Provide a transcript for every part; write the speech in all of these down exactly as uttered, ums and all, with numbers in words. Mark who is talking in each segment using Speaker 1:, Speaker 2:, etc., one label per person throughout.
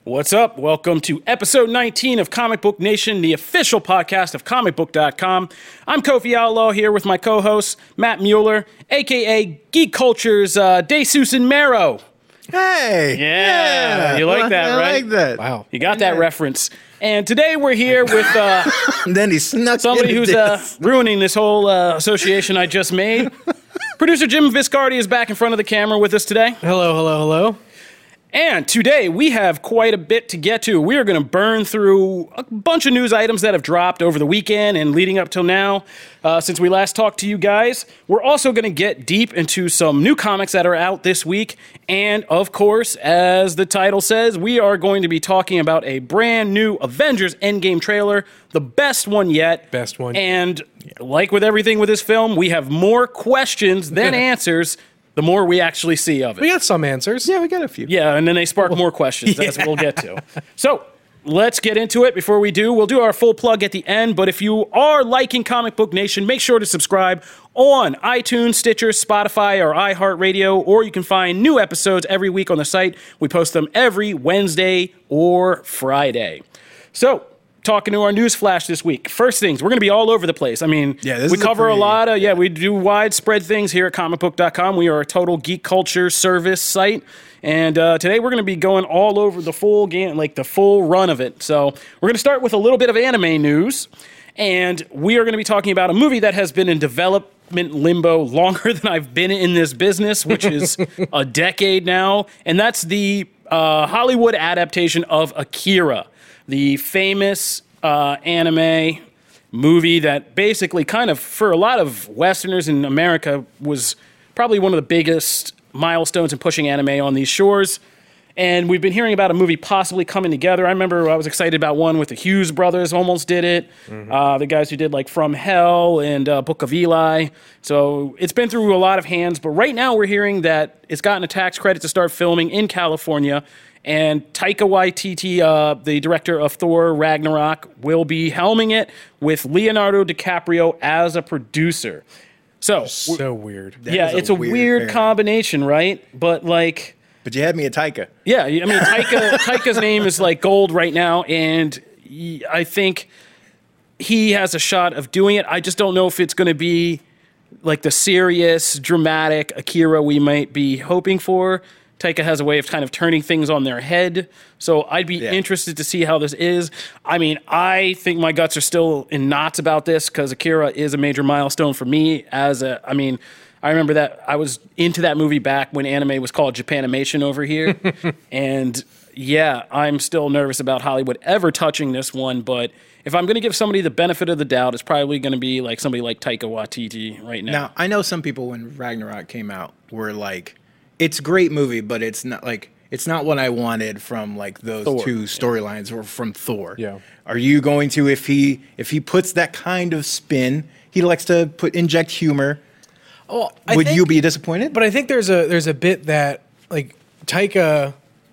Speaker 1: What's up? Welcome to episode nineteen of Comic Book Nation, the official podcast of comic book dot com. I'm Kofi Outlaw here with my co-host, Matt Mueller, a k a. Geek Culture's uh, DeSusan and Marrow.
Speaker 2: Hey!
Speaker 1: Yeah, you like that,
Speaker 2: I
Speaker 1: right?
Speaker 2: I like that.
Speaker 1: Wow. You got that reference. And today we're here with uh,
Speaker 2: And then he snuck
Speaker 1: somebody
Speaker 2: into
Speaker 1: who's uh,
Speaker 2: this.
Speaker 1: ruining this whole uh, association I just made. Producer Jim Viscardi is back in front of the camera with us today.
Speaker 3: Hello, hello, hello.
Speaker 1: And today we have quite a bit to get to. We are going to burn through a bunch of news items that have dropped over the weekend and leading up till now uh, since we last talked to you guys. We're also going to get deep into some new comics that are out this week. And of course, as the title says, we are going to be talking about a brand new Avengers Endgame trailer, the best one yet.
Speaker 3: Best one.
Speaker 1: And like with everything with this film, we have more questions than answers the more we actually see of it.
Speaker 3: We got some answers.
Speaker 2: Yeah, we got a few.
Speaker 1: Yeah, and then they spark more questions. That's what we'll get to. So let's get into it. Before we do, we'll do our full plug at the end. But if you are liking Comic Book Nation, make sure to subscribe on iTunes, Stitcher, Spotify, or iHeartRadio, or you can find new episodes every week on the site. We post them every Wednesday or Friday. So, talking to our news flash this week. First things, we're going to be all over the place. I mean,
Speaker 2: Yeah, this
Speaker 1: we
Speaker 2: is a
Speaker 1: cover a,
Speaker 2: pretty-
Speaker 1: lot of, yeah, we do widespread things here at comic book dot com. We are a total geek culture service site. And uh, today we're going to be going all over the full game, like the full run of it. So we're going to start with a little bit of anime news. And we are going to be talking about a movie that has been in development limbo longer than I've been in this business, which is a decade now. And that's the uh, Hollywood adaptation of Akira, the famous uh, anime movie that basically kind of, for a lot of Westerners in America, was probably one of the biggest milestones in pushing anime on these shores. And we've been hearing about a movie possibly coming together. I remember I was excited about one with the Hughes brothers, almost did it. Mm-hmm. Uh, the guys who did like From Hell and uh, Book of Eli. So it's been through a lot of hands. But right now we're hearing that it's gotten a tax credit to start filming in California. And Taika Waititi, uh, the director of Thor Ragnarok, will be helming it with Leonardo DiCaprio as a producer. So,
Speaker 3: So weird.
Speaker 2: That
Speaker 1: yeah,
Speaker 2: is a
Speaker 1: it's a
Speaker 2: weird
Speaker 1: weird
Speaker 2: pairing.
Speaker 1: combination, right? But like...
Speaker 2: But you had me at Taika.
Speaker 1: Yeah, I mean, Taika, Taika's name is like gold right now, and he, I think he has a shot of doing it. I just don't know if it's going to be like the serious, dramatic Akira we might be hoping for. Taika has a way of kind of turning things on their head, so I'd be
Speaker 2: Yeah.
Speaker 1: interested to see how this is. I mean, I think my guts are still in knots about this because Akira is a major milestone for me. As a, I mean, I remember that I was into that movie back when anime was called Japanimation over here. And yeah, I'm still nervous about Hollywood ever touching this one. But if I'm going to give somebody the benefit of the doubt, it's probably going to be like somebody like Taika Waititi right now.
Speaker 2: Now, I know some people when Ragnarok came out were like, it's a great movie, but it's not like, it's not what I wanted from like those
Speaker 1: Thor,
Speaker 2: two storylines or from Thor.
Speaker 3: Yeah.
Speaker 2: Are you going to, if he if he puts that kind of spin, he likes to put inject humor,
Speaker 3: Well, I
Speaker 2: would
Speaker 3: think-
Speaker 2: you be disappointed?
Speaker 3: But I think there's a there's a bit that like Taika,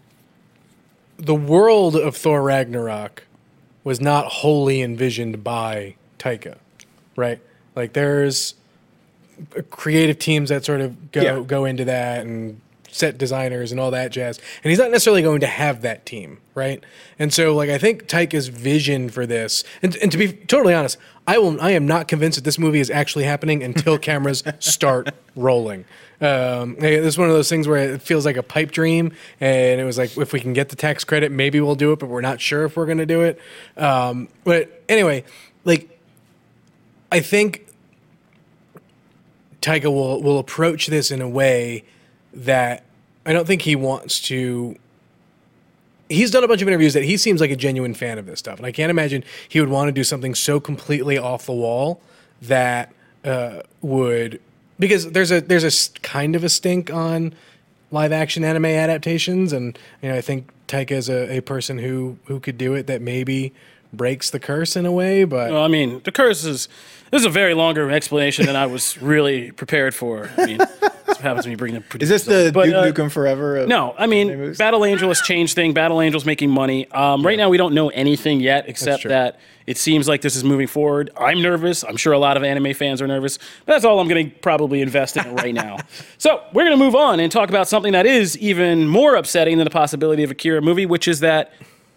Speaker 3: the world of Thor Ragnarok was not wholly envisioned by Taika, right? Like there's creative teams that sort of go
Speaker 2: Yeah.
Speaker 3: go into that and set designers and all that jazz. And he's not necessarily going to have that team, right? And so like I think Taika's vision for this, and, and to be totally honest, I will I am not convinced that this movie is actually happening until cameras start rolling. Um, it's one of those things where it feels like a pipe dream, and it was like if we can get the tax credit, maybe we'll do it, but we're not sure if we're going to do it. Um, but anyway, like I think Taika will will approach this in a way that I don't think he wants to. He's done a bunch of interviews that he seems like a genuine fan of this stuff, and I can't imagine he would want to do something so completely off the wall that uh, would because there's a there's a s- kind of a stink on live action anime adaptations, and you know I think Taika is a, a person who who could do it that maybe breaks the curse in a way, but
Speaker 1: Well, I mean, the curse is... This is a very longer explanation than I was really prepared for. I mean, happens when you bring the
Speaker 2: Is this
Speaker 1: producers
Speaker 2: the
Speaker 1: on. But,
Speaker 2: Duke
Speaker 1: uh,
Speaker 2: Nukem Forever? of-
Speaker 1: No, I mean,
Speaker 2: movies?
Speaker 1: Battle Angel has changed thing. Battle Angel's making money. Um, right now, we don't know anything yet, except
Speaker 3: true.
Speaker 1: that it seems like this is moving forward. I'm nervous. I'm sure a lot of anime fans are nervous. But that's all I'm going to probably invest in it right now. So we're going to move on and talk about something that is even more upsetting than the possibility of a Kira movie, which is that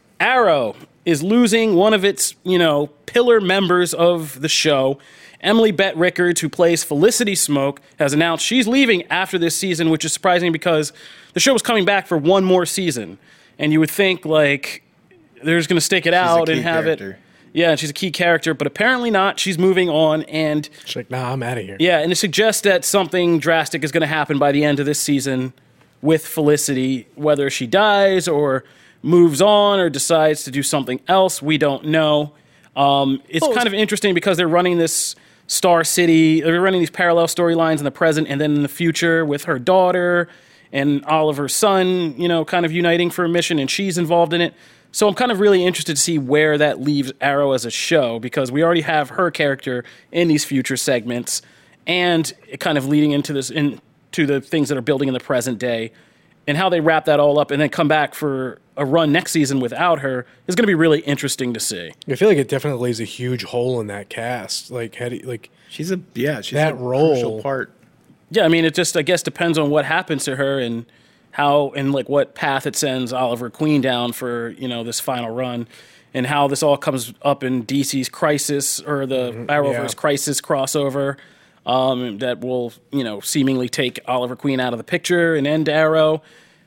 Speaker 1: Arrow is losing one of its, you know, pillar members of the show. Emily Bett Rickards, who plays Felicity Smoke, has announced she's leaving after this season, which is surprising because the show was coming back for one more season. And you would think, like, they're just going to stick it out
Speaker 2: key
Speaker 1: and have
Speaker 2: character.
Speaker 1: it. Yeah, she's a key character, but apparently not. She's moving on, and
Speaker 3: She's like, nah, I'm out of here.
Speaker 1: yeah, and it suggests that something drastic is going to happen by the end of this season with Felicity, whether she dies or moves on or decides to do something else. We don't know. Um, it's
Speaker 3: Well,
Speaker 1: kind of interesting because they're running this Star City, they're running these parallel storylines in the present and then in the future with her daughter and Oliver's son, you know, kind of uniting for a mission, and she's involved in it. So I'm kind of really interested to see where that leaves Arrow as a show, because we already have her character in these future segments, and it kind of leading into this into the things that are building in the present day, and how they wrap that all up and then come back for a run next season without her is going to be really interesting to see.
Speaker 3: I feel like it definitely leaves a huge hole in that cast. Like, how do you, like
Speaker 2: She's a yeah. She's
Speaker 3: That
Speaker 2: a
Speaker 3: role-
Speaker 2: crucial part.
Speaker 1: Yeah, I mean, it just, I guess, depends on what happens to her and how and like what path it sends Oliver Queen down for, you know, this final run, and how this all comes up in D C's Crisis or the Arrowverse
Speaker 3: yeah.
Speaker 1: Crisis crossover um, that will, you know, seemingly take Oliver Queen out of the picture and end Arrow.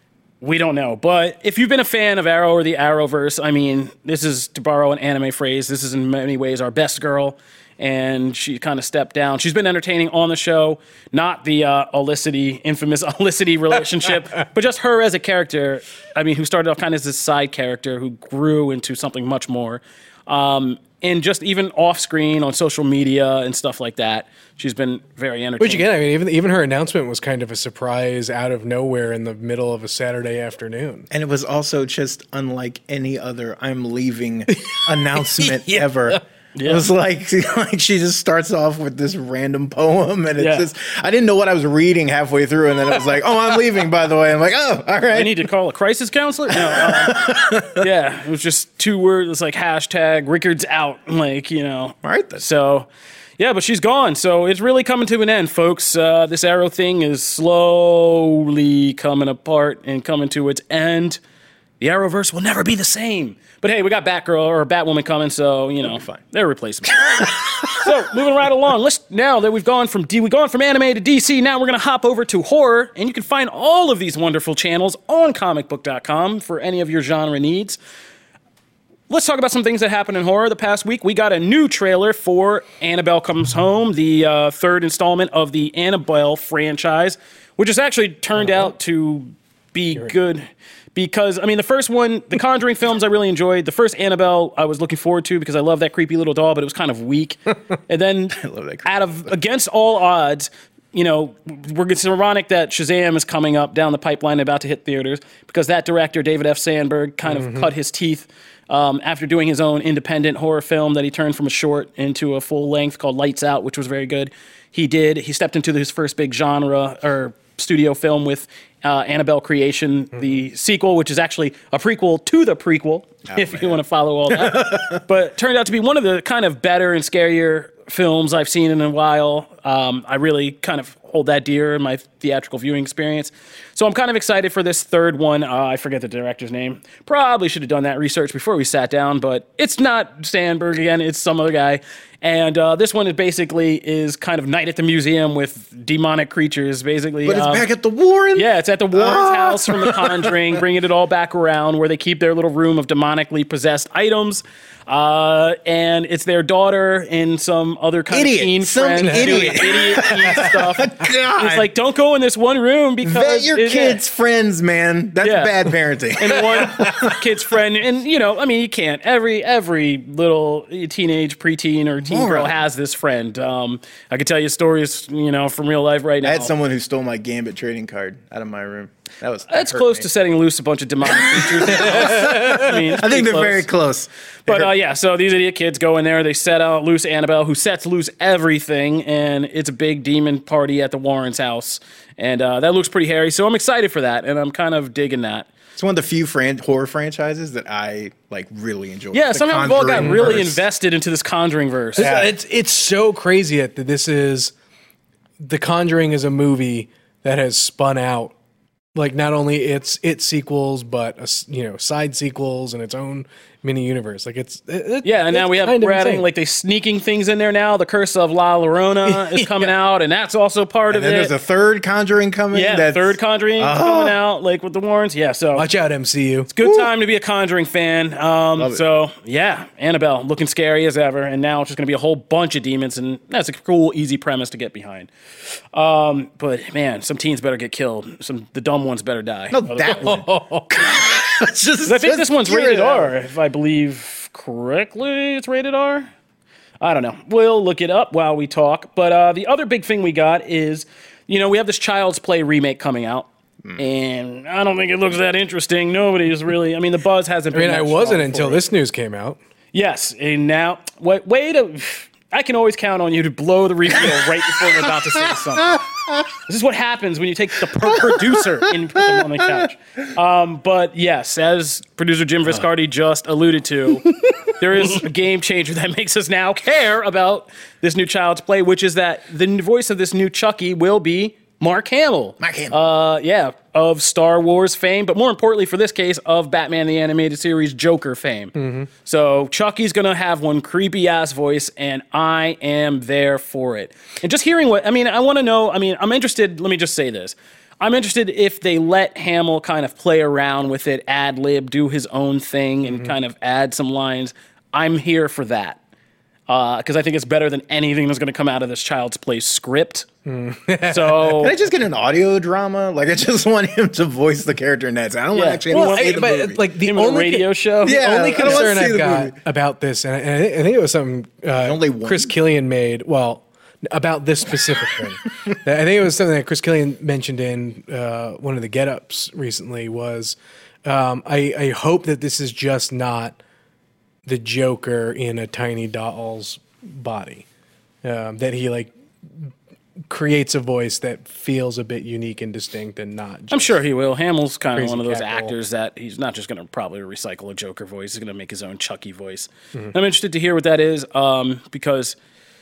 Speaker 1: We don't know. But if you've been a fan of Arrow or the Arrowverse, I mean, this is, to borrow an anime phrase, this is in many ways our best girl. And she kind of stepped down. She's been entertaining on the show, not the uh, Olicity, infamous Olicity relationship, but just her as a character. I mean, who started off kind of as this side character who grew into something much more. Um, and just even off screen on social media and stuff like that, she's been very entertaining.
Speaker 3: Which again, I mean, even even her announcement was kind of a surprise out of nowhere in the middle of a Saturday afternoon.
Speaker 2: And it was also just unlike any other "I'm leaving" announcement
Speaker 3: Yeah.
Speaker 2: ever. It was like, like she just starts off with this random poem, and it's
Speaker 1: Yeah.
Speaker 2: just I didn't know what I was reading halfway through, and then it was like, "Oh, I'm leaving." By the way, I'm like, "Oh, all right."
Speaker 1: I need to call a crisis counselor? No, uh, yeah, it was just two words. It's like hashtag Rickards out. Like, you know.
Speaker 2: All right, then.
Speaker 1: So, yeah, but she's gone. So it's really coming to an end, folks. Uh, this Arrow thing is slowly coming apart and coming to its end. The Arrowverse will never be the same. But hey, we got Batgirl or Batwoman coming, so you know,
Speaker 2: fine.
Speaker 1: they're replaceable. So moving right along, let's now that we've gone from D, we've gone from anime to D C. Now we're gonna hop over to horror, and you can find all of these wonderful channels on comic book dot com for any of your genre needs. Let's talk about some things that happened in horror the past week. We got a new trailer for Annabelle Comes Home, the uh, third installment of the Annabelle franchise, which has actually turned out to be good. Because, I mean, the first one, the Conjuring films, I really enjoyed. The first Annabelle, I was looking forward to because I love that creepy little doll, but it was kind of weak. And then,
Speaker 2: love that creepy
Speaker 1: out of against all odds, you know, we're it's ironic that Shazam is coming up down the pipeline, about to hit theaters, because that director, David F. Sandberg, kind of cut his teeth um, after doing his own independent horror film that he turned from a short into a full length called Lights Out, which was very good. He did. He stepped into his first big genre or studio film with uh, Annabelle Creation, mm-hmm. the sequel, which is actually a prequel to the prequel, oh, if man. you want to follow all that. But turned out to be one of the kind of better and scarier films I've seen in a while. Um, I really kind of hold that dear in my theatrical viewing experience. So I'm kind of excited for this third one. Uh, I forget the director's name. Probably should have done that research before we sat down, but it's not Sandberg again. It's some other guy. And uh, this one is basically is kind of Night at the Museum with demonic creatures, basically.
Speaker 2: But it's
Speaker 1: um,
Speaker 2: back at the Warren?
Speaker 1: Yeah, it's at the Warren's
Speaker 2: Ah!
Speaker 1: house from The Conjuring, bringing it all back around where they keep their little room of demonically possessed items. Uh, and it's their daughter and some other kind
Speaker 2: Idiot.
Speaker 1: of teen
Speaker 2: Some
Speaker 1: friend
Speaker 2: idiot.
Speaker 1: doing idiot teen stuff.
Speaker 2: God.
Speaker 1: It's like, don't go in this one room because
Speaker 2: Vet your
Speaker 1: it-
Speaker 2: kids' friends, man. That's
Speaker 1: Yeah.
Speaker 2: bad parenting.
Speaker 1: and one kid's friend, and you know, I mean, you can't. Every every little teenage, preteen, or teen girl
Speaker 2: Moron.
Speaker 1: has this friend. Um, I could tell you stories, you know, from real life right now.
Speaker 2: I had someone who stole my Gambit trading card out of my room. That was that
Speaker 1: That's
Speaker 2: hurt
Speaker 1: close
Speaker 2: me.
Speaker 1: to setting loose a bunch of demonic creatures. I mean, it's
Speaker 2: I think
Speaker 1: pretty
Speaker 2: they're very close.
Speaker 1: But uh, yeah, so these idiot kids go in there. They set out loose Annabelle, who sets loose everything, and it's a big demon party at the Warrens' house, and uh, that looks pretty hairy. So I'm excited for that, and I'm kind of digging that.
Speaker 2: It's one of the few fran- horror franchises that I like really enjoy.
Speaker 1: Yeah,
Speaker 2: The
Speaker 1: somehow we've all got
Speaker 2: Conjuring
Speaker 1: really
Speaker 2: verse.
Speaker 1: invested into this Conjuring verse.
Speaker 2: Yeah.
Speaker 3: It's it's so crazy that this is The Conjuring is a movie that has spun out like not only its its sequels but a s you know side sequels and its own mini universe. Like it's it, it-
Speaker 1: Yeah, and now
Speaker 3: it's
Speaker 1: we have
Speaker 3: kind of
Speaker 1: we're adding
Speaker 3: insane.
Speaker 1: like they sneaking things in there now. The Curse of La Llorona is coming out, and that's also part
Speaker 2: And
Speaker 1: of
Speaker 2: then
Speaker 1: it.
Speaker 2: there's a third Conjuring coming.
Speaker 1: yeah,
Speaker 2: that's,
Speaker 1: third Conjuring coming out, like with the Warrens. Yeah, so
Speaker 3: Watch out, M C U.
Speaker 1: good time to be a Conjuring fan. Um,
Speaker 2: Love it.
Speaker 1: so yeah, Annabelle looking scary as ever, and now it's just going to be a whole bunch of demons, and that's a cool, easy premise to get behind. Um, but man, some teens better get killed. Some the dumb ones better die.
Speaker 2: No, that one. It's just-
Speaker 1: I think
Speaker 2: just
Speaker 1: this one's
Speaker 2: get it
Speaker 1: rated
Speaker 2: out.
Speaker 1: R, if I believe correctly. It's rated R. I don't know. We'll look it up while we talk. But uh, the other big thing we got is, you know, we have this Child's Play remake coming out. And I don't think it looks that interesting. Nobody's really. I mean, the buzz hasn't
Speaker 3: I
Speaker 1: been.
Speaker 3: mean, I
Speaker 1: that
Speaker 3: wasn't
Speaker 1: strong
Speaker 3: until
Speaker 1: for it.
Speaker 3: this news came out.
Speaker 1: Yes, and now wait, wait a. I can always count on you to blow the reveal right before we're about to say something. This is what happens when you take the pro- producer and put them on the couch. Um, but yes, as producer Jim Viscardi just alluded to, there is a game changer that makes us now care about this new Child's Play, which is that the voice of this new Chucky will be Mark Hamill.
Speaker 2: Mark Hamill.
Speaker 1: Uh, yeah, of Star Wars fame, but more importantly for this case, of Batman the Animated Series Joker fame. So Chucky's gonna have one creepy ass voice, and I am there for it. And just hearing what I mean, I want to know. I mean, I'm interested. Let me just say this: I'm interested if they let Hamill kind of play around with it, ad lib, do his own thing, and kind of add some lines. I'm here for that. Because I think it's better than anything that's going to come out of this Child's Play script. So
Speaker 2: Can I just get an audio drama? Like, I just want him to voice the character in that. I don't
Speaker 1: Yeah.
Speaker 2: want actually
Speaker 3: Well,
Speaker 2: want to
Speaker 3: I-
Speaker 2: see the
Speaker 3: but
Speaker 2: movie.
Speaker 3: like the
Speaker 1: him in a
Speaker 3: only
Speaker 1: radio show.
Speaker 3: The
Speaker 2: Yeah,
Speaker 3: only
Speaker 2: I don't wanna
Speaker 3: concern
Speaker 2: see
Speaker 3: I've
Speaker 2: the
Speaker 3: got
Speaker 2: movie.
Speaker 3: about this, and I, and I think- I think it was something uh,
Speaker 2: Only one?
Speaker 3: Chris Killian made. Well, about this specific thing, I think it was something that Chris Killian mentioned in uh, one of the Get Ups recently. Was um, I, I hope that this is just not the Joker in a tiny doll's body. Um, that he like creates a voice that feels a bit unique and distinct, and not. Just
Speaker 1: I'm sure he will. Hamill's kind of
Speaker 3: Crazy
Speaker 1: one of those
Speaker 3: cat roll.
Speaker 1: actors that he's not just going to probably recycle a Joker voice. He's going to make his own Chucky voice.
Speaker 3: Mm-hmm.
Speaker 1: I'm interested to hear what that is um, because,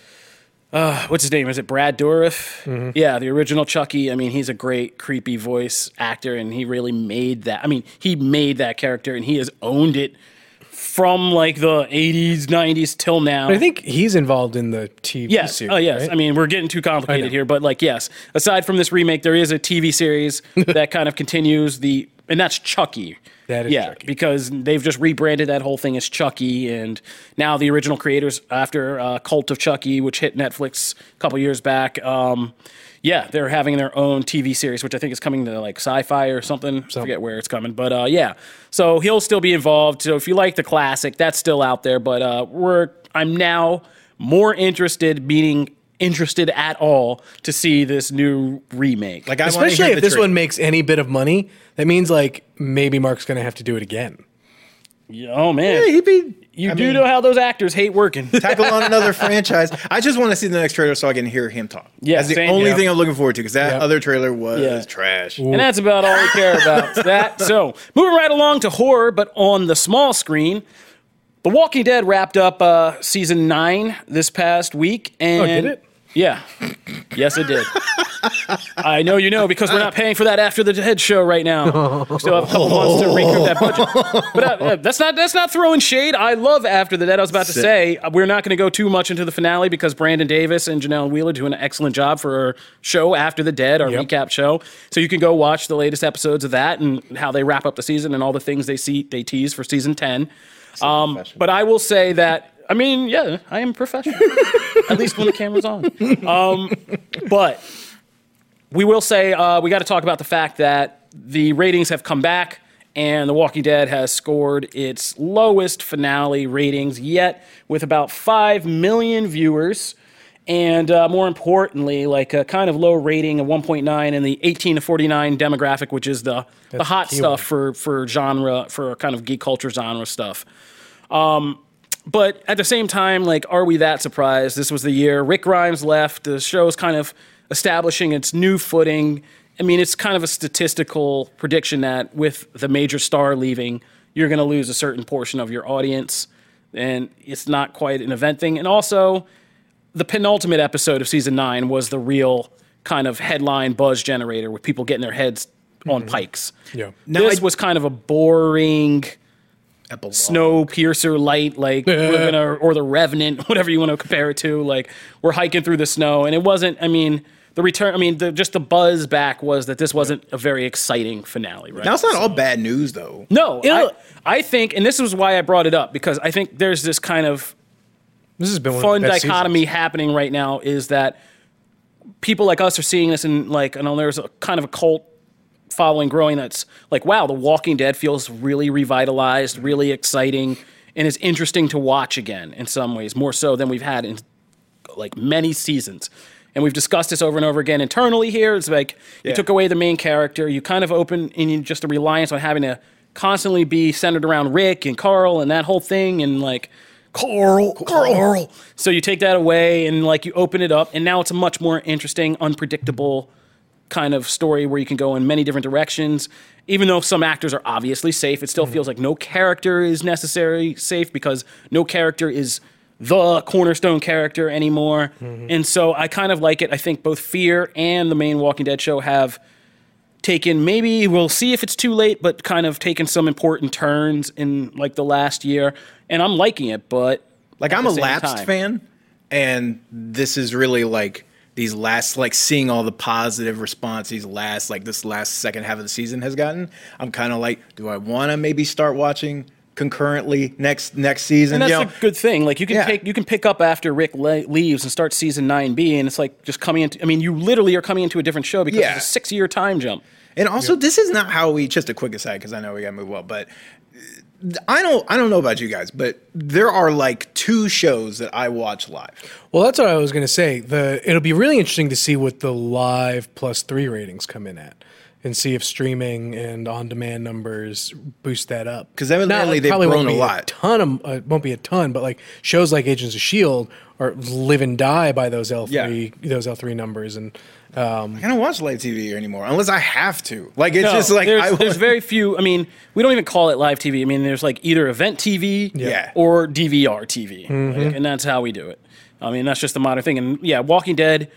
Speaker 1: uh, what's his name? Is it Brad Dourif?
Speaker 3: Mm-hmm.
Speaker 1: Yeah, the original Chucky. I mean, he's a great creepy voice actor, and he really made that. I mean, he made that character, and he has owned it from like the eighties, nineties till now.
Speaker 3: I think he's involved in the T V
Speaker 1: Yes.
Speaker 3: series.
Speaker 1: Oh, yes.
Speaker 3: right?
Speaker 1: I mean, we're getting too
Speaker 3: I
Speaker 1: complicated
Speaker 3: know.
Speaker 1: here, but like, yes. Aside from this remake, there is a T V series that kind of continues the, and that's Chucky.
Speaker 3: That is
Speaker 1: yeah,
Speaker 3: Chucky.
Speaker 1: because they've just rebranded that whole thing as Chucky, and now the original creators, after uh, Cult of Chucky, which hit Netflix a couple years back, um, yeah, they're having their own T V series, which I think is coming to like Sci-Fi or something. I forget where it's coming, but uh, yeah. So he'll still be involved. So if you like the classic, that's still out there. But uh, we're I'm now more interested, meaning interested at all, to see this new remake.
Speaker 2: like, I wanna
Speaker 3: Especially
Speaker 2: hear
Speaker 3: if
Speaker 2: the
Speaker 3: this
Speaker 2: tra-
Speaker 3: one makes any bit of money, that means like maybe Mark's going to have to do it again.
Speaker 1: oh man,
Speaker 2: Yeah, he'd be.
Speaker 1: you
Speaker 2: I
Speaker 1: do
Speaker 2: mean,
Speaker 1: know how those actors hate working.
Speaker 2: tackle on another franchise. I just want to see the next trailer so I can hear him talk.
Speaker 1: Yeah,
Speaker 2: that's the
Speaker 1: same.
Speaker 2: only
Speaker 1: Yeah.
Speaker 2: thing I'm looking forward to because that
Speaker 3: Yeah.
Speaker 2: other trailer was
Speaker 1: Yeah.
Speaker 2: trash.
Speaker 1: And that's about all we care about. That. So, moving right along to horror, but on the small screen. The Walking Dead wrapped up uh, season nine this past week. And
Speaker 3: Oh, did it?
Speaker 1: Yeah. Yes, it did. I know you know because we're not paying for that After the Dead show right now. We still have a couple months to recoup that budget. But uh, uh, that's not that's not throwing shade. I love After the Dead. I was about to
Speaker 2: Sick.
Speaker 1: say uh, we're not going to go too much into the finale because Brandon Davis and Janelle Wheeler do an excellent job for our show After the Dead, our
Speaker 3: Yep.
Speaker 1: recap show. So you can go watch the latest episodes of that and how they wrap up the season and all the things they see they tease for season ten. Um,
Speaker 2: professional.
Speaker 1: but I will say that I mean, yeah, I am professional. At least when the camera's on. Um, but we will say uh, we got to talk about the fact that the ratings have come back and The Walking Dead has scored its lowest finale ratings yet with about five million viewers. and uh, more importantly, like a kind of low rating of one point nine in the eighteen to forty-nine demographic, which is the, the hot
Speaker 3: the
Speaker 1: stuff for, for genre, for kind of geek culture genre stuff. Um, but at the same time, like, are we that surprised? This was the year Rick Grimes left. The show's kind of establishing its new footing. I mean, it's kind of a statistical prediction that with the major star leaving, you're going to lose a certain portion of your audience. And it's not quite an event thing. And also, the penultimate episode of season nine was the real kind of headline buzz generator with people getting their heads on mm-hmm. pikes.
Speaker 3: Yeah.
Speaker 1: Now, this I, was kind of a boring
Speaker 2: epilogue.
Speaker 1: Snowpiercer light, like we're gonna, or the Revenant, whatever you want to compare it to. Like, we're hiking through the snow, and it wasn't. I mean, the return. I mean, the, just the buzz back was that this wasn't a very exciting finale. Right?
Speaker 2: Now it's not
Speaker 1: so,
Speaker 2: all bad news, though.
Speaker 1: No, I, I think, and this is why I brought it up, because I think there's this kind of
Speaker 3: this has been
Speaker 1: fun
Speaker 3: one of the
Speaker 1: dichotomy
Speaker 3: seasons.
Speaker 1: happening right now. Is that people like us are seeing this, and like, I know there's a kind of a cult following growing that's like, wow, The Walking Dead feels really revitalized, really exciting, and is interesting to watch again in some ways, more so than we've had in like many seasons. And we've discussed this over and over again internally here. It's like
Speaker 2: yeah.
Speaker 1: you took away the main character, you kind of opened in just a reliance on having to constantly be centered around Rick and Carl and that whole thing, and like Carl, Carl, Carl. So you take that away and like you open it up, and now it's a much more interesting, unpredictable kind of story where you can go in many different directions. Even though some actors are obviously safe, it still mm-hmm. feels like no character is necessarily safe because no character is the cornerstone character anymore. Mm-hmm. And so I kind of like it. I think both Fear and the main Walking Dead show have taken, maybe we'll see if it's too late, but kind of taken some important turns in like the last year. And I'm liking it, but
Speaker 2: like I'm a lapsed
Speaker 1: time.
Speaker 2: fan, and this is really like these last, like seeing all the positive response these last, like this last second half of the season has gotten. I'm kind of like, do I want to maybe start watching concurrently next next season?
Speaker 1: And that's
Speaker 2: you know?
Speaker 1: a good thing. Like you can
Speaker 2: Yeah.
Speaker 1: take, you can pick up after Rick le- leaves and start season nine B, and it's like just coming into. I mean, you literally are coming into a different show because
Speaker 2: Yeah.
Speaker 1: it's a six year time jump.
Speaker 2: And also, this is not how we. Just a quick aside, because I know we got to move well, but I don't. I don't know about you guys, but there are like two shows that I watch live.
Speaker 3: Well, that's what I was going to say. The it'll be really interesting to see what the live plus three ratings come in at, and see if streaming and on-demand numbers boost that up.
Speaker 2: Because evidently
Speaker 3: Now,
Speaker 2: they've
Speaker 3: probably
Speaker 2: grown
Speaker 3: won't
Speaker 2: a
Speaker 3: be
Speaker 2: lot.
Speaker 3: A ton of uh, won't be a ton, but like shows like Agents of S H I E L D are live and die by those L three
Speaker 2: Yeah.
Speaker 3: those L three numbers, and um,
Speaker 2: I don't watch live T V anymore unless I have to. Like it's
Speaker 1: No,
Speaker 2: just like
Speaker 1: there's,
Speaker 2: I
Speaker 1: there's very few. I mean, we don't even call it live T V. I mean, there's like either event T V
Speaker 2: Yeah.
Speaker 1: or D V R T V,
Speaker 3: Mm-hmm.
Speaker 1: like, and that's how we do it. I mean, that's just the modern thing. And yeah, Walking Dead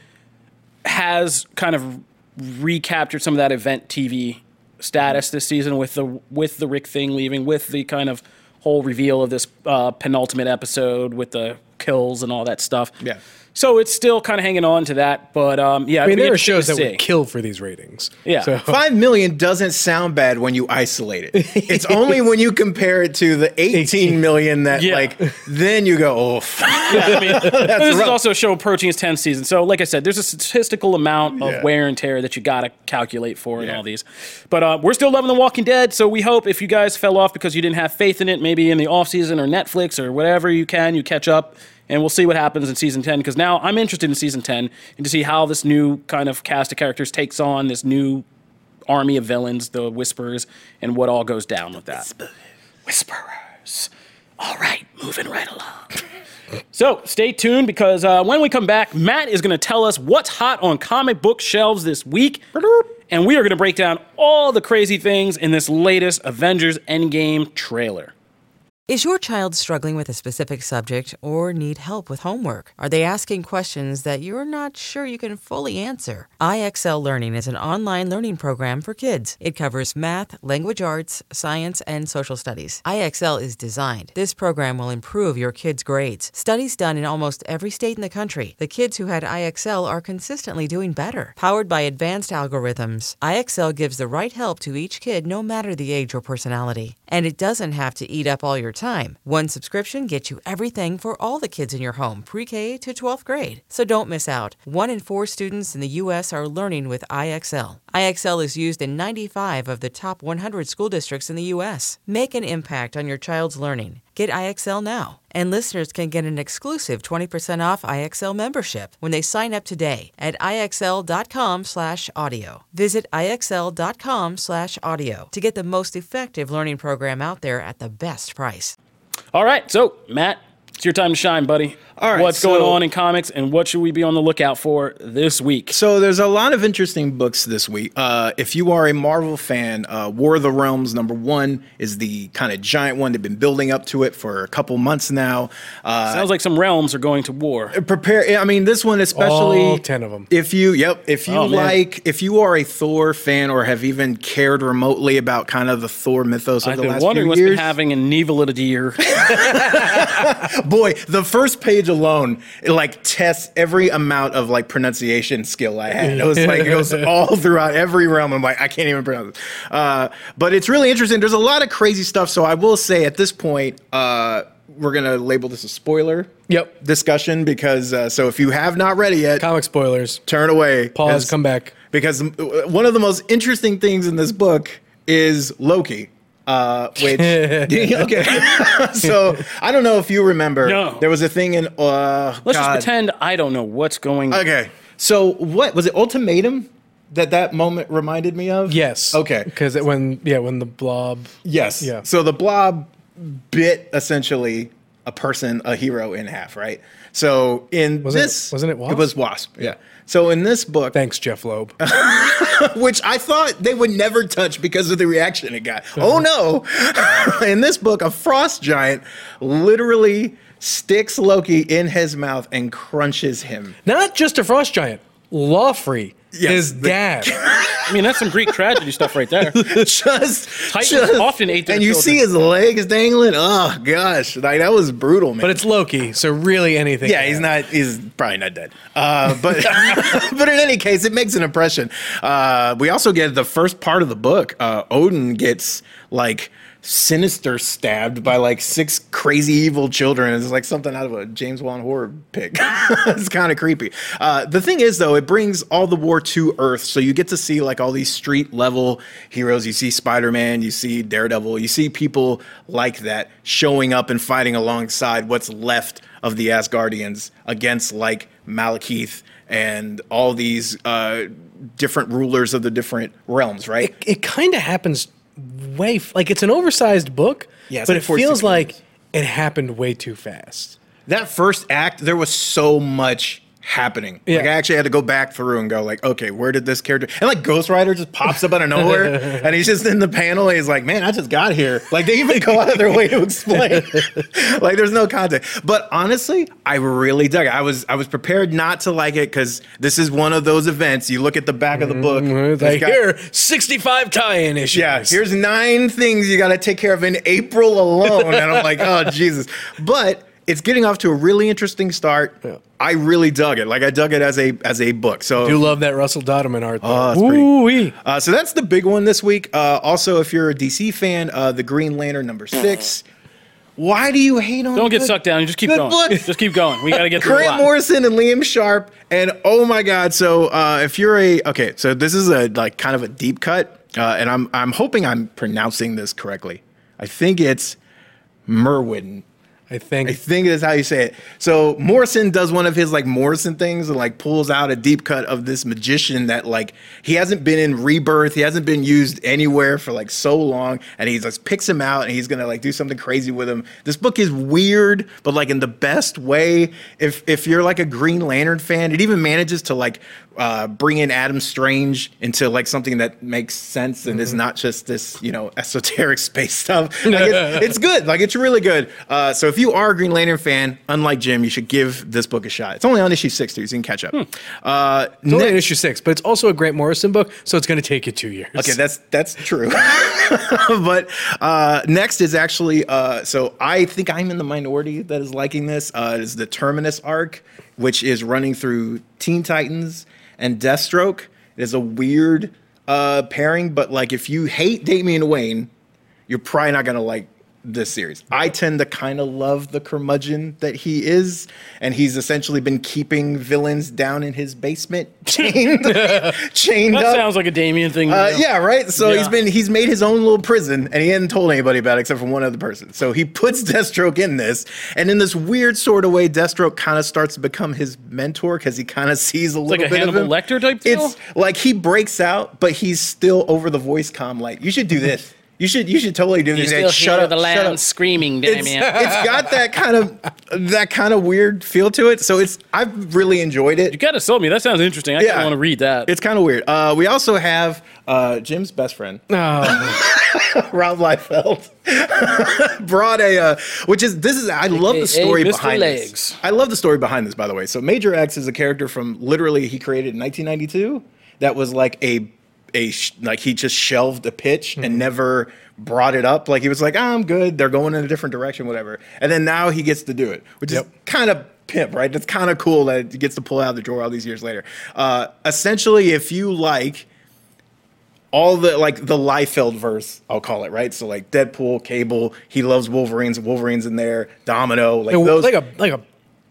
Speaker 1: has kind of recaptured some of that event T V status this season with the with the Rick thing leaving, with the kind of whole reveal of this uh, penultimate episode with the kills and all that stuff.
Speaker 2: Yeah.
Speaker 1: So it's still kind of hanging on to that, but um, yeah.
Speaker 3: I mean,
Speaker 1: it'd be
Speaker 3: there are
Speaker 1: interesting
Speaker 3: shows
Speaker 1: to
Speaker 3: that
Speaker 1: see.
Speaker 3: would kill for these ratings.
Speaker 1: Yeah.
Speaker 3: So,
Speaker 2: Five million doesn't sound bad when you isolate it. It's only when you compare it to the eighteen million that
Speaker 1: Yeah.
Speaker 2: like then you go, oh.
Speaker 1: Yeah, I mean, this is
Speaker 2: rough.
Speaker 1: also Show Protein's tenth season. So, like I said, there's a statistical amount of
Speaker 2: Yeah.
Speaker 1: wear and tear that you got to calculate for in
Speaker 2: Yeah.
Speaker 1: all these. But uh, we're still loving The Walking Dead, so we hope if you guys fell off because you didn't have faith in it, maybe in the off season or Netflix or whatever you can, you catch up. And we'll see what happens in season ten, because now I'm interested in season ten and to see how this new kind of cast of characters takes on this new army of villains, the Whisperers, and what all goes down with that. Whisperers. All right, moving right along. So stay tuned, because uh, when we come back, Matt is going to tell us what's hot on comic book shelves this week. And we are going to break down all the crazy things in this latest Avengers Endgame trailer.
Speaker 4: Is your child struggling with a specific subject or need help with homework? Are they asking questions that you're not sure you can fully answer? I X L Learning is an online learning program for kids. It covers math, language arts, science, and social studies. I X L is designed. This program will improve your kids' grades. Studies done in almost every state in the country. The kids who had I X L are consistently doing better. Powered by advanced algorithms, I X L gives the right help to each kid no matter the age or personality. And it doesn't have to eat up all your time. One subscription gets you everything for all the kids in your home, pre-K to twelfth grade. So don't miss out. One in four students in the U S are learning with I X L. I X L is used in ninety-five of the top one hundred school districts in the U S. Make an impact on your child's learning Get I X L now. And listeners can get an exclusive twenty percent off I X L membership when they sign up today at IXL.com slash audio. Visit IXL.com slash audio to get the most effective learning program out there at the best price.
Speaker 1: All right, so Matt, it's your time to shine, buddy.
Speaker 2: All right,
Speaker 1: What's
Speaker 2: so-
Speaker 1: going on in comics, and what should we be on the lookout for this week?
Speaker 2: So there's a lot of interesting books this week. Uh, if you are a Marvel fan, uh, War of the Realms number one is the kind of giant one. They've been building up to it for a couple months now. Uh,
Speaker 1: Sounds like some realms are going to war.
Speaker 2: prepare. I mean, this one especially.
Speaker 3: All ten of them.
Speaker 2: If you, yep, if you
Speaker 1: Oh, man.
Speaker 2: like, if you are a Thor fan or have even cared remotely about kind of the Thor mythos of
Speaker 1: I've
Speaker 2: the
Speaker 1: been
Speaker 2: last
Speaker 1: wondering
Speaker 2: few
Speaker 1: what's
Speaker 2: years,
Speaker 1: been having an Niveladier.
Speaker 2: boy, the first page alone, it like tests every amount of like pronunciation skill I had. It was like it was all throughout every realm. I'm like, I can't even pronounce it. Uh, but it's really interesting. There's a lot of crazy stuff. So I will say at this point, uh, we're gonna label this a spoiler.
Speaker 3: Yep.
Speaker 2: Discussion because uh, so if you have not read it yet,
Speaker 3: Comic spoilers.
Speaker 2: turn away.
Speaker 3: Pause,
Speaker 2: as-
Speaker 3: come back.
Speaker 2: Because one of the most interesting things in this book is Loki. Uh, which okay, so I don't know if you remember.
Speaker 1: No.
Speaker 2: There was a thing in. Uh,
Speaker 1: Let's
Speaker 2: God.
Speaker 1: just pretend I don't know what's going on.
Speaker 2: Okay, so what was it? Ultimatum that that moment reminded me of.
Speaker 3: Yes.
Speaker 2: Okay.
Speaker 3: Because when yeah when the blob.
Speaker 2: Yes.
Speaker 3: Yeah.
Speaker 2: So the blob bit essentially a person, a hero, in half. Right. So in
Speaker 3: Wasn't it-
Speaker 2: this,
Speaker 3: wasn't it Wasp?
Speaker 2: It was Wasp. Yeah. So in this book,
Speaker 3: Thanks, Jeff Loeb.
Speaker 2: which I thought they would never touch because of the reaction it got. Oh no! In this book, a frost giant literally sticks Loki in his mouth and crunches him.
Speaker 3: Not just a frost giant. Lawfrey,
Speaker 2: Yes,
Speaker 3: his
Speaker 2: the-
Speaker 3: dad.
Speaker 1: I mean, that's some Greek tragedy stuff right there.
Speaker 2: just,
Speaker 1: Titans
Speaker 2: just-
Speaker 1: often ate their
Speaker 2: and you
Speaker 1: children.
Speaker 2: see his legs dangling. Oh gosh, like that was brutal, man.
Speaker 3: But it's Loki, so really anything.
Speaker 2: Yeah, he's not. He's probably not dead. Uh, but but in any case, it makes an impression. Uh, we also get the first part of the book. Uh, Odin gets like sinister stabbed by like six crazy evil children. It's like something out of a James Wan horror pic. It's kind of creepy. Uh, the thing is, though, it brings all the war to Earth, so you get to see like all these street level heroes. You see Spider-Man, you see Daredevil, you see people like that showing up and fighting alongside what's left of the Asgardians against like Malekith and all these uh, different rulers of the different realms, right?
Speaker 3: It, it kind of happens way f- like it's an oversized book,
Speaker 2: Yeah, it's
Speaker 3: but
Speaker 2: like
Speaker 3: it
Speaker 2: forty-six
Speaker 3: feels like
Speaker 2: pages.
Speaker 3: it happened way too fast.
Speaker 2: That first act, there was so much happening. Like
Speaker 3: Yeah.
Speaker 2: I actually had to go back through and go like, okay, where did this character? And like Ghost Rider just pops up out of nowhere, and he's just in the panel. And he's like, man, I just got here. Like they even go out of their way to explain. Like there's no context. But honestly, I really dug it. I was I was prepared not to like it because this is one of those events. You look at the back of the book.
Speaker 3: It's
Speaker 2: it's
Speaker 3: like
Speaker 2: got-
Speaker 3: here, sixty-five tie-in issues.
Speaker 2: Yeah, here's nine things you got to take care of in April alone. And I'm like, oh, Jesus. But it's getting off to a really interesting start.
Speaker 3: Yeah.
Speaker 2: I really dug it. Like, I dug it as a as a book. So,
Speaker 3: do love that Russell Dodderman art.
Speaker 2: Oh, that's
Speaker 3: though.
Speaker 2: pretty-
Speaker 3: Ooh-wee.
Speaker 2: uh, so that's the big one this week. Uh, also, if you're a D C fan, uh, the Green Lantern number six. Why do you hate on
Speaker 1: Don't get
Speaker 2: good-
Speaker 1: sucked down. Just keep
Speaker 2: good
Speaker 1: going.
Speaker 2: book?
Speaker 1: Just keep going. We got to get through a
Speaker 2: Grant
Speaker 1: lot.
Speaker 2: Morrison and Liam Sharp, and oh my God! So uh, if you're a okay, so this is a like kind of a deep cut, uh, and I'm I'm hoping I'm pronouncing this correctly. I think it's Merwin.
Speaker 3: I think.
Speaker 2: I think that's how you say it. So Morrison does one of his like Morrison things and like pulls out a deep cut of this magician that like he hasn't been in Rebirth, he hasn't been used anywhere for like so long, and he just picks him out and he's gonna like do something crazy with him. This book is weird, but like in the best way. If if you're like a Green Lantern fan, it even manages to like uh, bring in Adam Strange into like something that makes sense and is not just this you know esoteric space stuff. Like it's, it's good, like it's really good. Uh, so if you are a Green Lantern fan, unlike Jim, you should give this book a shot. It's only on issue six, too, so you can catch up. Uh,
Speaker 3: It's only
Speaker 2: ne-
Speaker 3: in issue six, but it's also a Grant Morrison book, so it's going to take you two years.
Speaker 2: Okay, that's that's true. But uh, next is actually uh, so I think I'm in the minority that is liking this. Uh, is the Terminus arc, which is running through Teen Titans and Deathstroke. It is a weird uh, pairing, but like if you hate Damian Wayne, you're probably not gonna like this series. I tend to kind of love the curmudgeon that he is, and he's essentially been keeping villains down in his basement, chained, chained
Speaker 1: That
Speaker 2: up.
Speaker 1: sounds like a Damien thing. to
Speaker 2: Uh,
Speaker 1: do.
Speaker 2: yeah, right. So
Speaker 1: Yeah.
Speaker 2: he's been he's made his own little prison, and he hadn't told anybody about it except for one other person. So he puts Deathstroke in this, and in this weird sort of way, Deathstroke kind of starts to become his mentor because he kind of sees a
Speaker 1: like
Speaker 2: little
Speaker 1: a
Speaker 2: bit
Speaker 1: Hannibal
Speaker 2: of him.
Speaker 1: Lecter type deal?
Speaker 2: It's like he breaks out, but he's still over the voice comm. Like, you should do this. You should you should totally do
Speaker 1: You
Speaker 2: this.
Speaker 1: still
Speaker 2: Shut
Speaker 1: hear
Speaker 2: up,
Speaker 1: the
Speaker 2: shut
Speaker 1: lamb
Speaker 2: up.
Speaker 1: screaming,
Speaker 2: It's,
Speaker 1: Damien.
Speaker 2: it's got that kind of that kind of weird feel to it. So it's I've really enjoyed it.
Speaker 1: You kind of sold me. That sounds interesting. I
Speaker 2: Yeah.
Speaker 1: kind of want to read that.
Speaker 2: It's kind of weird. Uh, we also have uh, Jim's best friend,
Speaker 3: Oh,
Speaker 2: Rob Liefeld, brought a, uh, which is this is I love
Speaker 1: A K A
Speaker 2: the story
Speaker 1: Mister
Speaker 2: behind
Speaker 1: Legs.
Speaker 2: this. I love the story behind this, by the way. So Major X is a character from literally he created in nineteen ninety-two that was like a a sh- like he just shelved a pitch and never brought it up. Like he was like, oh, I'm good. They're going in a different direction, whatever. And then now he gets to do it, which
Speaker 3: Yep.
Speaker 2: is kind of pimp, right? It's kind of cool that he gets to pull out of the drawer all these years later. Uh, essentially, if you like all the like the Liefeld verse, I'll call it, right? So like Deadpool, Cable, he loves Wolverines, Wolverine's in there, Domino, like those.
Speaker 3: like a like a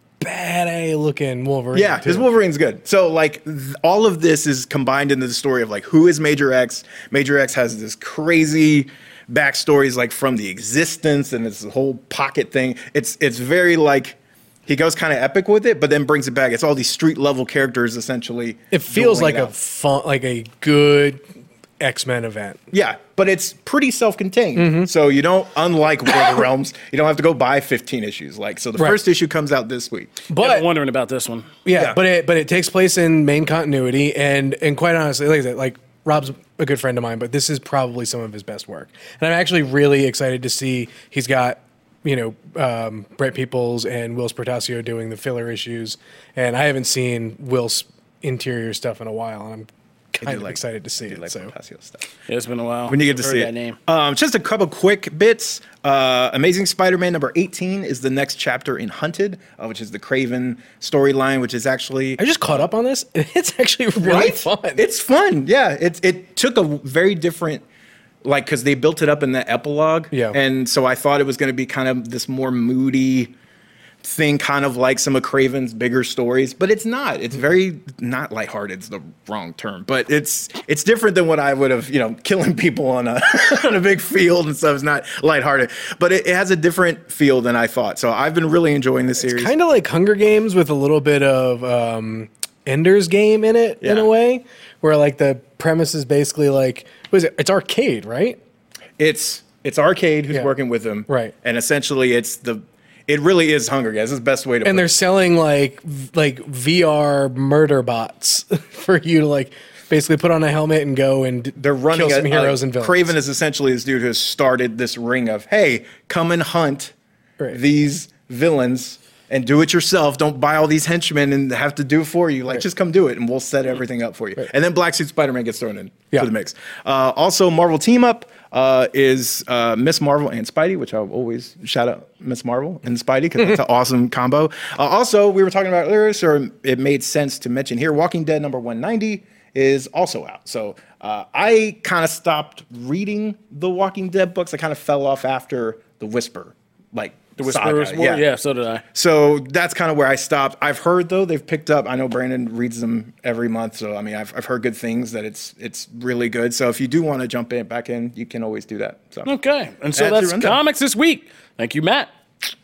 Speaker 3: bad A looking Wolverine.
Speaker 2: Yeah,
Speaker 3: too.
Speaker 2: his Wolverine's good. So like th- all of this is combined into the story of like who is Major X. Major X has this crazy backstories like from the existence and this whole pocket thing. It's it's very like he goes kind of epic with it, but then brings it back. It's all these street level characters essentially.
Speaker 3: It feels
Speaker 2: dueling
Speaker 3: like
Speaker 2: it
Speaker 3: a
Speaker 2: out.
Speaker 3: fun, like a good X-Men event.
Speaker 2: Yeah, but it's pretty self-contained.
Speaker 3: Mm-hmm.
Speaker 2: So you don't, unlike War of the Realms, you don't have to go buy fifteen issues. Like, so the
Speaker 3: Right.
Speaker 2: first issue comes out this week.
Speaker 1: I've
Speaker 3: But
Speaker 1: been wondering about this one.
Speaker 3: yeah,
Speaker 2: Yeah.
Speaker 3: but it but it takes place in main continuity, and and quite honestly, like I said, like Rob's a good friend of mine, but this is probably some of his best work, and I'm actually really excited to see he's got you know um, Brett Peoples and Will Spertasio doing the filler issues, and I haven't seen Will's interior stuff in a while, and I'm
Speaker 2: I
Speaker 3: kind
Speaker 2: do
Speaker 3: of
Speaker 2: like-
Speaker 3: excited to see
Speaker 2: I do
Speaker 3: it.
Speaker 2: like
Speaker 3: so.
Speaker 2: Fantasio stuff.
Speaker 1: Yeah, it's been a while.
Speaker 2: When you get to
Speaker 1: Heard
Speaker 2: see
Speaker 1: that
Speaker 2: it.
Speaker 1: name.
Speaker 2: Um, just a couple quick bits. Uh, Amazing Spider-Man number eighteen is the next chapter in Hunted, uh, which is the Craven storyline, which is actually
Speaker 3: I just caught up on this. It's actually really
Speaker 2: right?
Speaker 3: fun.
Speaker 2: It's fun. Yeah, it it took a very different. Like, because they built it up in the epilogue.
Speaker 3: Yeah.
Speaker 2: And so I thought it was going to be kind of this more moody thing, kind of like some of Craven's bigger stories, but it's not. It's very not lighthearted. It's the wrong term, but it's it's different than what I would have, you know, killing people on a on a big field and stuff is not lighthearted, but it, it has a different feel than I thought. So I've been really enjoying the series.
Speaker 3: Kind of like Hunger Games with a little bit of um, Ender's Game in it, in
Speaker 2: Yeah.
Speaker 3: a way, where like the premise is basically like, what is it? It's arcade, right?
Speaker 2: It's it's Arcade who's
Speaker 3: Yeah.
Speaker 2: working with them,
Speaker 3: Right.
Speaker 2: And essentially, it's the it really is Hunger Games. That's the best way to.
Speaker 3: And
Speaker 2: put
Speaker 3: they're
Speaker 2: it.
Speaker 3: selling like v- like V R murder bots for you to like basically put on a helmet and go and d-
Speaker 2: They're running
Speaker 3: kill some
Speaker 2: a,
Speaker 3: heroes
Speaker 2: a-
Speaker 3: and villains.
Speaker 2: Craven is essentially this dude who has started this ring of, hey, come and hunt
Speaker 3: Right.
Speaker 2: these villains and do it yourself. Don't buy all these henchmen and have to do it for you. Like, just come do it, and we'll set everything up for you. And then Black Suit Spider-Man gets thrown in
Speaker 3: Yeah.
Speaker 2: to the mix. Uh, also, Marvel Team Up uh, is uh, Miss Marvel and Spidey, which I'll always shout out Miss Marvel and Spidey because it's an awesome combo. Uh, also, we were talking about earlier, so it made sense to mention here, Walking Dead number one ninety is also out. So uh, I kind of stopped reading the Walking Dead books. I kind of fell off after The Whisper, like
Speaker 1: The Whisperer's
Speaker 2: saga.
Speaker 1: War? Yeah, so did I.
Speaker 2: So that's kind of where I stopped. I've heard though they've picked up. I know Brandon reads them every month, so I mean I've I've heard good things that it's it's really good. So if you do want to jump in back in, you can always do that. So
Speaker 1: Okay, and so
Speaker 2: That's your
Speaker 1: that's
Speaker 2: rundown.
Speaker 1: comics this week. Thank you, Matt.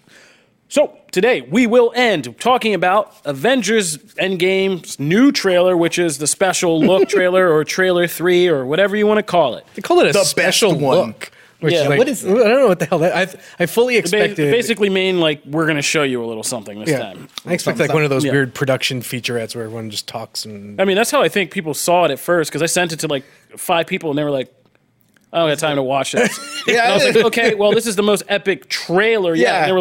Speaker 1: So today we will end talking about Avengers Endgame's new trailer, which is the special look trailer or trailer three or whatever you want to call it.
Speaker 3: They call it a
Speaker 2: The best
Speaker 3: special
Speaker 2: one.
Speaker 3: look. Which
Speaker 1: Yeah,
Speaker 3: is like,
Speaker 2: what is it?
Speaker 3: I don't know what the hell that I I fully
Speaker 1: Ba-
Speaker 3: expected.
Speaker 1: basically mean like we're going to show you a little something this
Speaker 3: yeah,
Speaker 1: time.
Speaker 3: I expect like one of those
Speaker 1: Yeah.
Speaker 3: weird production featurettes where everyone just talks and
Speaker 1: I mean, that's how I think people saw it at first because I sent it to like five people and they were like, I don't got time to watch this. And I was like, okay, well, this is the most epic trailer yet.
Speaker 2: Yeah.
Speaker 1: And they were like,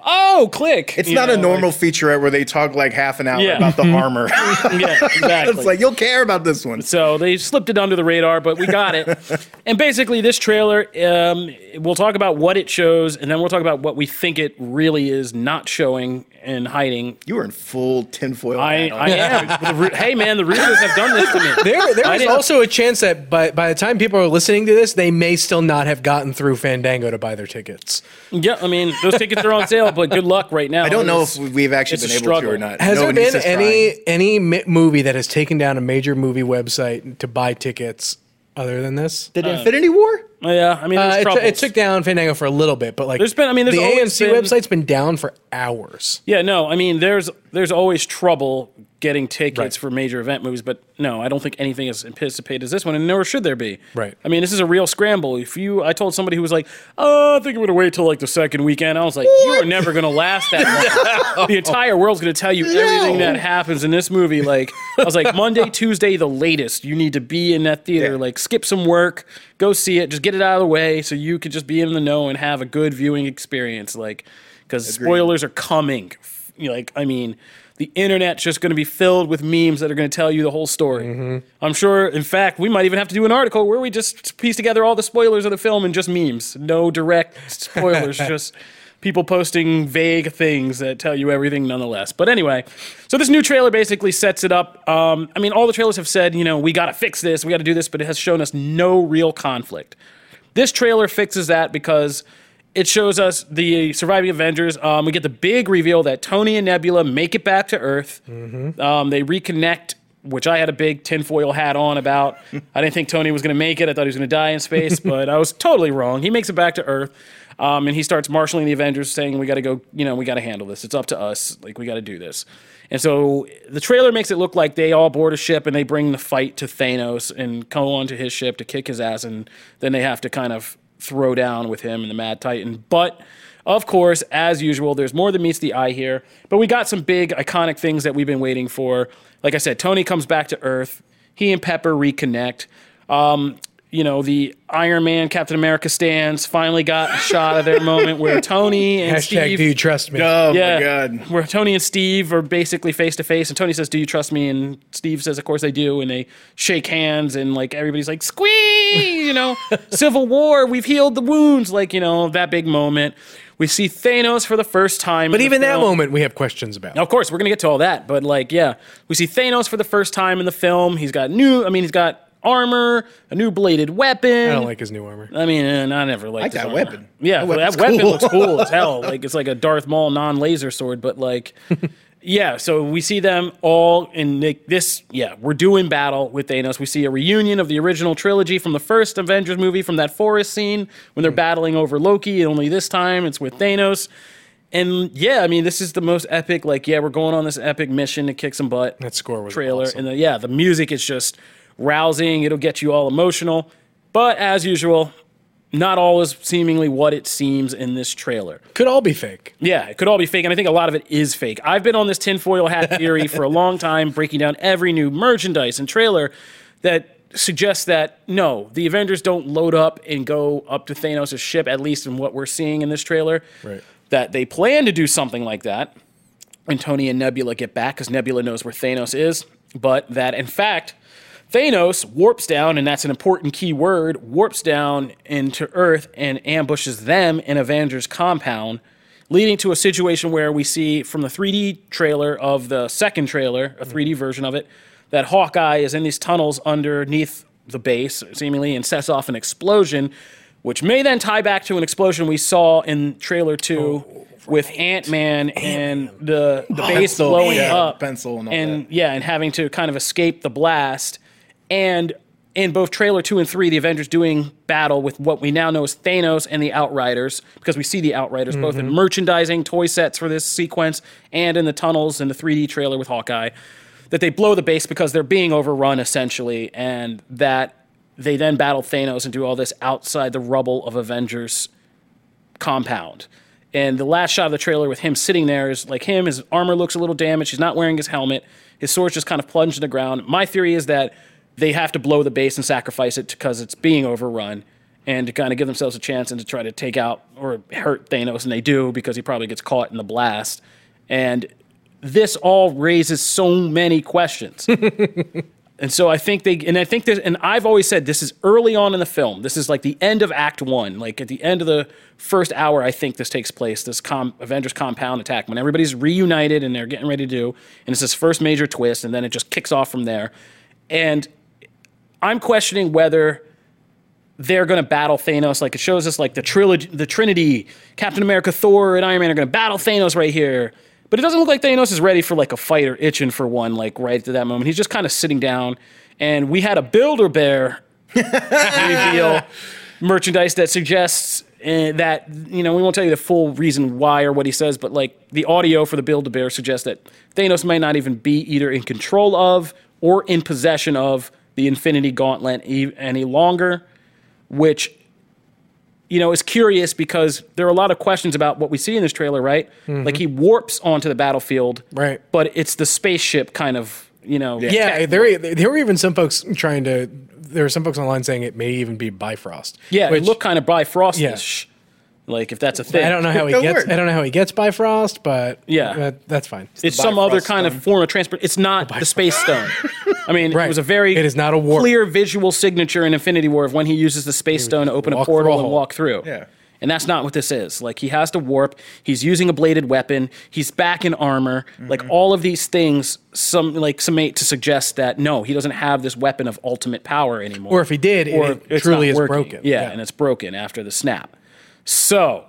Speaker 1: oh, click.
Speaker 2: It's
Speaker 1: You
Speaker 2: not
Speaker 1: know,
Speaker 2: a normal
Speaker 1: like-
Speaker 2: featurette where they talk like half an hour
Speaker 1: Yeah.
Speaker 2: about the armor.
Speaker 1: yeah, exactly.
Speaker 2: It's like, you'll care about this one.
Speaker 1: So they slipped it under the radar, but we got it. And basically, this trailer, um, we'll talk about what it shows, and then we'll talk about what we think it really is not showing and hiding.
Speaker 2: You were in full tinfoil
Speaker 1: I,
Speaker 2: hat on.
Speaker 1: I am. The re- hey, man, the readers have done this to me.
Speaker 3: There,
Speaker 1: I
Speaker 3: there's
Speaker 1: didn't-
Speaker 3: also a chance that by, by the time people are listening to this, they may still not have gotten through Fandango to buy their tickets.
Speaker 1: Yeah, I mean, those tickets are on sale, but good luck right now.
Speaker 2: I don't know
Speaker 1: It's-
Speaker 2: if we've actually
Speaker 1: it's
Speaker 2: been
Speaker 1: a
Speaker 2: able to
Speaker 1: struggle.
Speaker 2: or not.
Speaker 3: Has
Speaker 2: Nobody
Speaker 3: there been
Speaker 2: says
Speaker 3: any
Speaker 2: trying.
Speaker 3: any mi- movie that has taken down a major movie website to buy tickets other than this?
Speaker 2: Did Infinity War?
Speaker 1: Yeah, I mean, there's
Speaker 3: Uh, it,
Speaker 1: troubles.
Speaker 3: it took down Fandango for a little bit, but like
Speaker 1: There's been- I mean, there's
Speaker 3: the
Speaker 1: always
Speaker 3: A M C
Speaker 1: been-
Speaker 3: website's been down for hours.
Speaker 1: Yeah, no, I mean, there's there's always trouble getting tickets
Speaker 3: Right.
Speaker 1: for major event movies, but no, I don't think anything as anticipated as this one, and nor should there be.
Speaker 3: Right.
Speaker 1: I mean, this is a real scramble. If you, I told somebody who was like, "Oh, I think I'm going to wait till like the second weekend." I was like, "You are never going to last that long. The entire world's going to tell you everything that happens in this movie." Like, I was like, Monday, Tuesday, the latest. You need to be in that theater.
Speaker 2: Yeah.
Speaker 1: Like, skip some work, go see it, just get it out of the way, so you could just be in the know and have a good viewing experience. Like, because spoilers are coming. You know, like, I mean, the internet's just going to be filled with memes that are going to tell you the whole story. I'm sure, in fact, we might even have to do an article where we just piece together all the spoilers of the film and just memes. No direct spoilers, just people posting vague things that tell you everything nonetheless. But anyway, so this new trailer basically sets it up. Um, I mean, all the trailers have said, you know, we got to fix this, we got to do this, but it has shown us no real conflict. This trailer fixes that because it shows us the surviving Avengers. Um, we get the big reveal that Tony and Nebula make it back to Earth. Um, they reconnect, which I had a big tinfoil hat on about. I didn't think Tony was going to make it. I thought he was going to die in space, but I was totally wrong. He makes it back to Earth, um, and he starts marshaling the Avengers, saying, "We got to go. You know, we got to handle this. It's up to us. Like, we got to do this." And so the trailer makes it look like they all board a ship and they bring the fight to Thanos and go onto his ship to kick his ass, and then they have to kind of throw down with him and the Mad Titan. But of course, as usual, there's more than meets the eye here. But we got some big iconic things that we've been waiting for. Like I said, Tony comes back to Earth. He and Pepper reconnect. Um, you know, the Iron Man, Captain America stands finally got a shot of their moment where Tony and
Speaker 3: Hashtag
Speaker 1: Steve...
Speaker 3: do you trust me?
Speaker 2: Oh
Speaker 1: Yeah,
Speaker 2: my god.
Speaker 1: where Tony and Steve are basically face to face, and Tony says, "Do you trust me?" And Steve says, "Of course I do." And they shake hands, and like everybody's like, "Squee!" You know, Civil War, we've healed the wounds. Like, you know, that big moment. We see Thanos for the first time.
Speaker 3: But
Speaker 1: in the
Speaker 3: even that
Speaker 1: film.
Speaker 3: moment, we have questions about.
Speaker 1: Now, of course, we're gonna get to all that, but like, yeah, we see Thanos for the first time in the film. He's got new. I mean, he's got armor, a new bladed weapon.
Speaker 3: I don't like his new armor.
Speaker 1: I mean, and I never liked
Speaker 2: like
Speaker 1: his
Speaker 2: that
Speaker 1: armor.
Speaker 2: weapon.
Speaker 1: Yeah,
Speaker 2: That
Speaker 1: well,
Speaker 2: weapon's
Speaker 1: that weapon
Speaker 2: cool.
Speaker 1: looks cool as hell. Like, it's like a Darth Maul non-laser sword, but like, yeah. So we see them all in like, this. Yeah, we're doing battle with Thanos. We see a reunion of the original trilogy from the first Avengers movie, from that forest scene when they're battling over Loki. And only this time it's with Thanos. And yeah, I mean, this is the most epic. Like, yeah, we're going on this epic mission to kick some butt.
Speaker 3: That score was
Speaker 1: trailer,
Speaker 3: awesome.
Speaker 1: and the, yeah, the music is just rousing. It'll get you all emotional. But as usual, not all is seemingly what it seems in this trailer.
Speaker 3: Could all be fake.
Speaker 1: Yeah, it could all be fake, and I think a lot of it is fake. I've been on this tinfoil hat theory for a long time, breaking down every new merchandise and trailer that suggests that, no, the Avengers don't load up and go up to Thanos' ship, at least in what we're seeing in this trailer.
Speaker 3: Right.
Speaker 1: That they plan to do something like that when Tony and Nebula get back, because Nebula knows where Thanos is, but that, in fact, Thanos warps down, and that's an important key word, warps down into Earth and ambushes them in Avengers compound, leading to a situation where we see from the three D trailer of the second trailer, a three D version of it, that Hawkeye is in these tunnels underneath the base, seemingly, and sets off an explosion, which may then tie back to an explosion we saw in trailer two oh, with Ant-Man and the, the base
Speaker 2: Pencil,
Speaker 1: blowing
Speaker 2: yeah,
Speaker 1: up.
Speaker 2: pencil and all
Speaker 1: and
Speaker 2: that.
Speaker 1: yeah, and having to kind of escape the blast. And in both trailer two and three, the Avengers doing battle with what we now know as Thanos and the Outriders, because we see the Outriders both in merchandising, toy sets for this sequence, and in the tunnels in the three D trailer with Hawkeye, that they blow the base because they're being overrun, essentially, and that they then battle Thanos and do all this outside the rubble of Avengers compound. And the last shot of the trailer with him sitting there is like him, his armor looks a little damaged, he's not wearing his helmet, his sword's just kind of plunged in the ground. My theory is that they have to blow the base and sacrifice it because it's being overrun. and to kind of give themselves a chance and to try to take out or hurt Thanos, and they do because he probably gets caught in the blast. And this all raises so many questions. And so I think they, and I think this, and I've always said this is early on in the film. This is like the end of Act One, like at the end of the first hour. I think this takes place. This com- Avengers compound attack when everybody's reunited and they're getting ready to do, and it's this first major twist, and then it just kicks off from there. And I'm questioning whether they're going to battle Thanos. Like it shows us like the trilogy, the Trinity, Captain America, Thor, and Iron Man are going to battle Thanos right here. But it doesn't look like Thanos is ready for like a fight or itching for one, like right at that moment. He's just kind of sitting down. And we had a Build-A-Bear reveal merchandise that suggests uh, that, you know, we won't tell you the full reason why or what he says, but like the audio for the Build-A-Bear suggests that Thanos might not even be either in control of or in possession of the Infinity Gauntlet e- any longer, which, you know, is curious because there are a lot of questions about what we see in this trailer, right? Mm-hmm. Like he warps onto the battlefield,
Speaker 3: right?
Speaker 1: But it's the spaceship kind of, you know.
Speaker 3: Yeah, yeah there, there were even some folks trying to, there were some folks online saying it may even be Bifrost.
Speaker 1: Yeah,
Speaker 3: which,
Speaker 1: it looked kind of Bifrost-ish. Yeah. Like if that's a thing.
Speaker 3: I don't know how he gets, work. I don't know how he gets Bifrost, but
Speaker 1: yeah,
Speaker 3: that, that's fine.
Speaker 1: It's, it's some other kind stone. of form of transport. It's not the, the Space Stone. I mean, right. It was a very
Speaker 3: it is not a warp.
Speaker 1: clear visual signature in Infinity War of when he uses the Space Stone to open a portal and walk through.
Speaker 2: Yeah.
Speaker 1: And that's not what this is. Like, he has to warp. He's using a bladed weapon. He's back in armor. Mm-hmm. Like, all of these things, some like summate to suggest that, no, he doesn't have this weapon of ultimate power anymore.
Speaker 3: Or if he did, or it, it truly is broken.
Speaker 1: Yeah,
Speaker 3: yeah,
Speaker 1: and it's broken after the snap. So,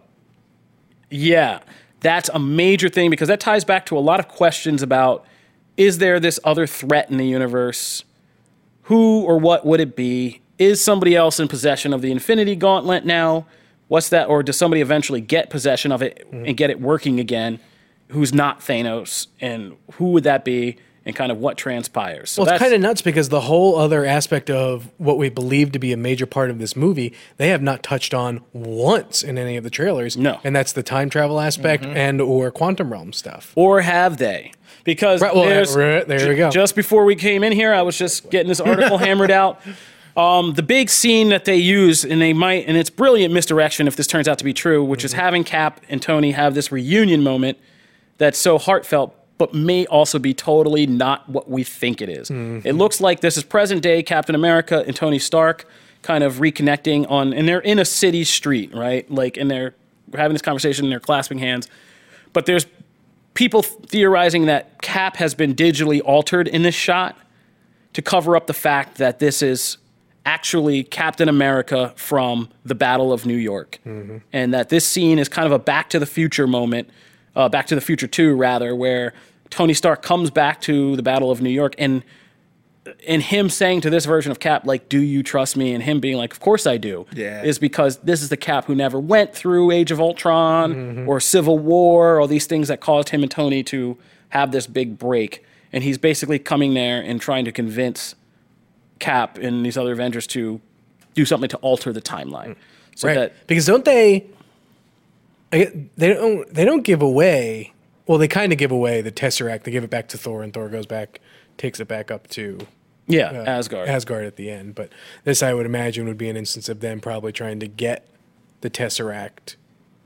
Speaker 1: yeah, that's a major thing because that ties back to a lot of questions about, is there this other threat in the universe? Who or what would it be? Is somebody else in possession of the Infinity Gauntlet now? What's that? Or does somebody eventually get possession of it mm-hmm. and get it working again? Who's not Thanos? And who would that be? And kind of what transpires. So
Speaker 3: well, it's kind of nuts because the whole other aspect of what we believe to be a major part of this movie, they have not touched on once in any of the trailers.
Speaker 1: No.
Speaker 3: And that's the time travel aspect mm-hmm. and or quantum realm stuff.
Speaker 1: Or have they? Because
Speaker 3: right, well,
Speaker 1: there's,
Speaker 3: right, there we go.
Speaker 1: Just before we came in here, I was just getting this article hammered out. Um, the big scene that they use, and they might, and it's brilliant misdirection if this turns out to be true, which mm-hmm. is having Cap and Tony have this reunion moment that's so heartfelt, but may also be totally not what we think it is. Mm-hmm. It looks like this is present day Captain America and Tony Stark kind of reconnecting on, and they're in a city street, right? Like, and they're having this conversation and they're clasping hands. But there's people theorizing that Cap has been digitally altered in this shot to cover up the fact that this is actually Captain America from the Battle of New York. Mm-hmm. And that this scene is kind of a Back to the Future moment, uh, Back to the Future two, rather, where Tony Stark comes back to the Battle of New York, and and him saying to this version of Cap, like, do you trust me? And him being like, of course I do.
Speaker 2: Yeah.
Speaker 1: Is because this is the Cap who never went through Age of Ultron mm-hmm. or Civil War, or these things that caused him and Tony to have this big break. And he's basically coming there and trying to convince Cap and these other Avengers to do something to alter the timeline. So
Speaker 3: right.
Speaker 1: that,
Speaker 3: because don't they, they don't, they don't give away, well, they kind of give away the Tesseract. They give it back to Thor, and Thor goes back, takes it back up to
Speaker 1: yeah,
Speaker 3: uh,
Speaker 1: Asgard.
Speaker 3: Asgard at the end. But this, I would imagine, would be an instance of them probably trying to get the Tesseract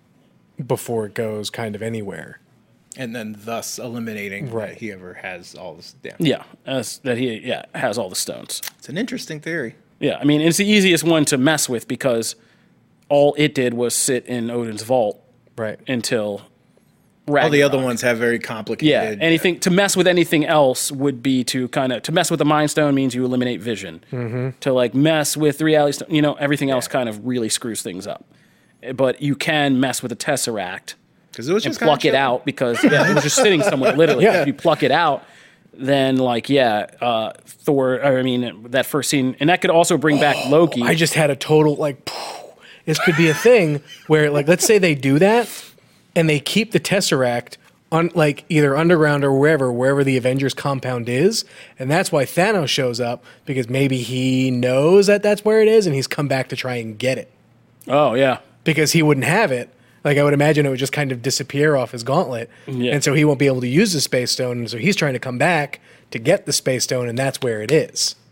Speaker 3: before it goes kind of anywhere.
Speaker 2: And then thus eliminating
Speaker 3: right.
Speaker 2: that he ever has all this damage.
Speaker 1: Yeah, as, that he yeah has all the stones.
Speaker 2: It's an interesting theory.
Speaker 1: Yeah, I mean, it's the easiest one to mess with because all it did was sit in Odin's vault
Speaker 3: right
Speaker 1: until Ragnarok.
Speaker 2: All the other ones have very complicated.
Speaker 1: Yeah, anything uh, to mess with anything else would be to kind of to mess with the Mind Stone means you eliminate Vision. Mm-hmm. To like mess with the Reality Stone, you know, everything else yeah. kind of really screws things up. But you can mess with the Tesseract.
Speaker 2: Because it was
Speaker 1: and
Speaker 2: just
Speaker 1: pluck it out because yeah, it was just sitting somewhere literally.
Speaker 3: Yeah.
Speaker 1: If you pluck it out, then like yeah, uh, Thor. Or, I mean that first scene, and that could also bring back Loki.
Speaker 3: I just had a total like. This could be a thing where like let's say they do that, and they keep the Tesseract on like either underground or wherever wherever the Avengers compound is, and that's why Thanos shows up because maybe he knows that that's where it is, and he's come back to try and get it.
Speaker 1: Oh yeah,
Speaker 3: because he wouldn't have it. Like, I would imagine it would just kind of disappear off his gauntlet. Yeah. And so he won't be able to use the Space Stone. And so he's trying to come back to get the Space Stone, and that's where it is.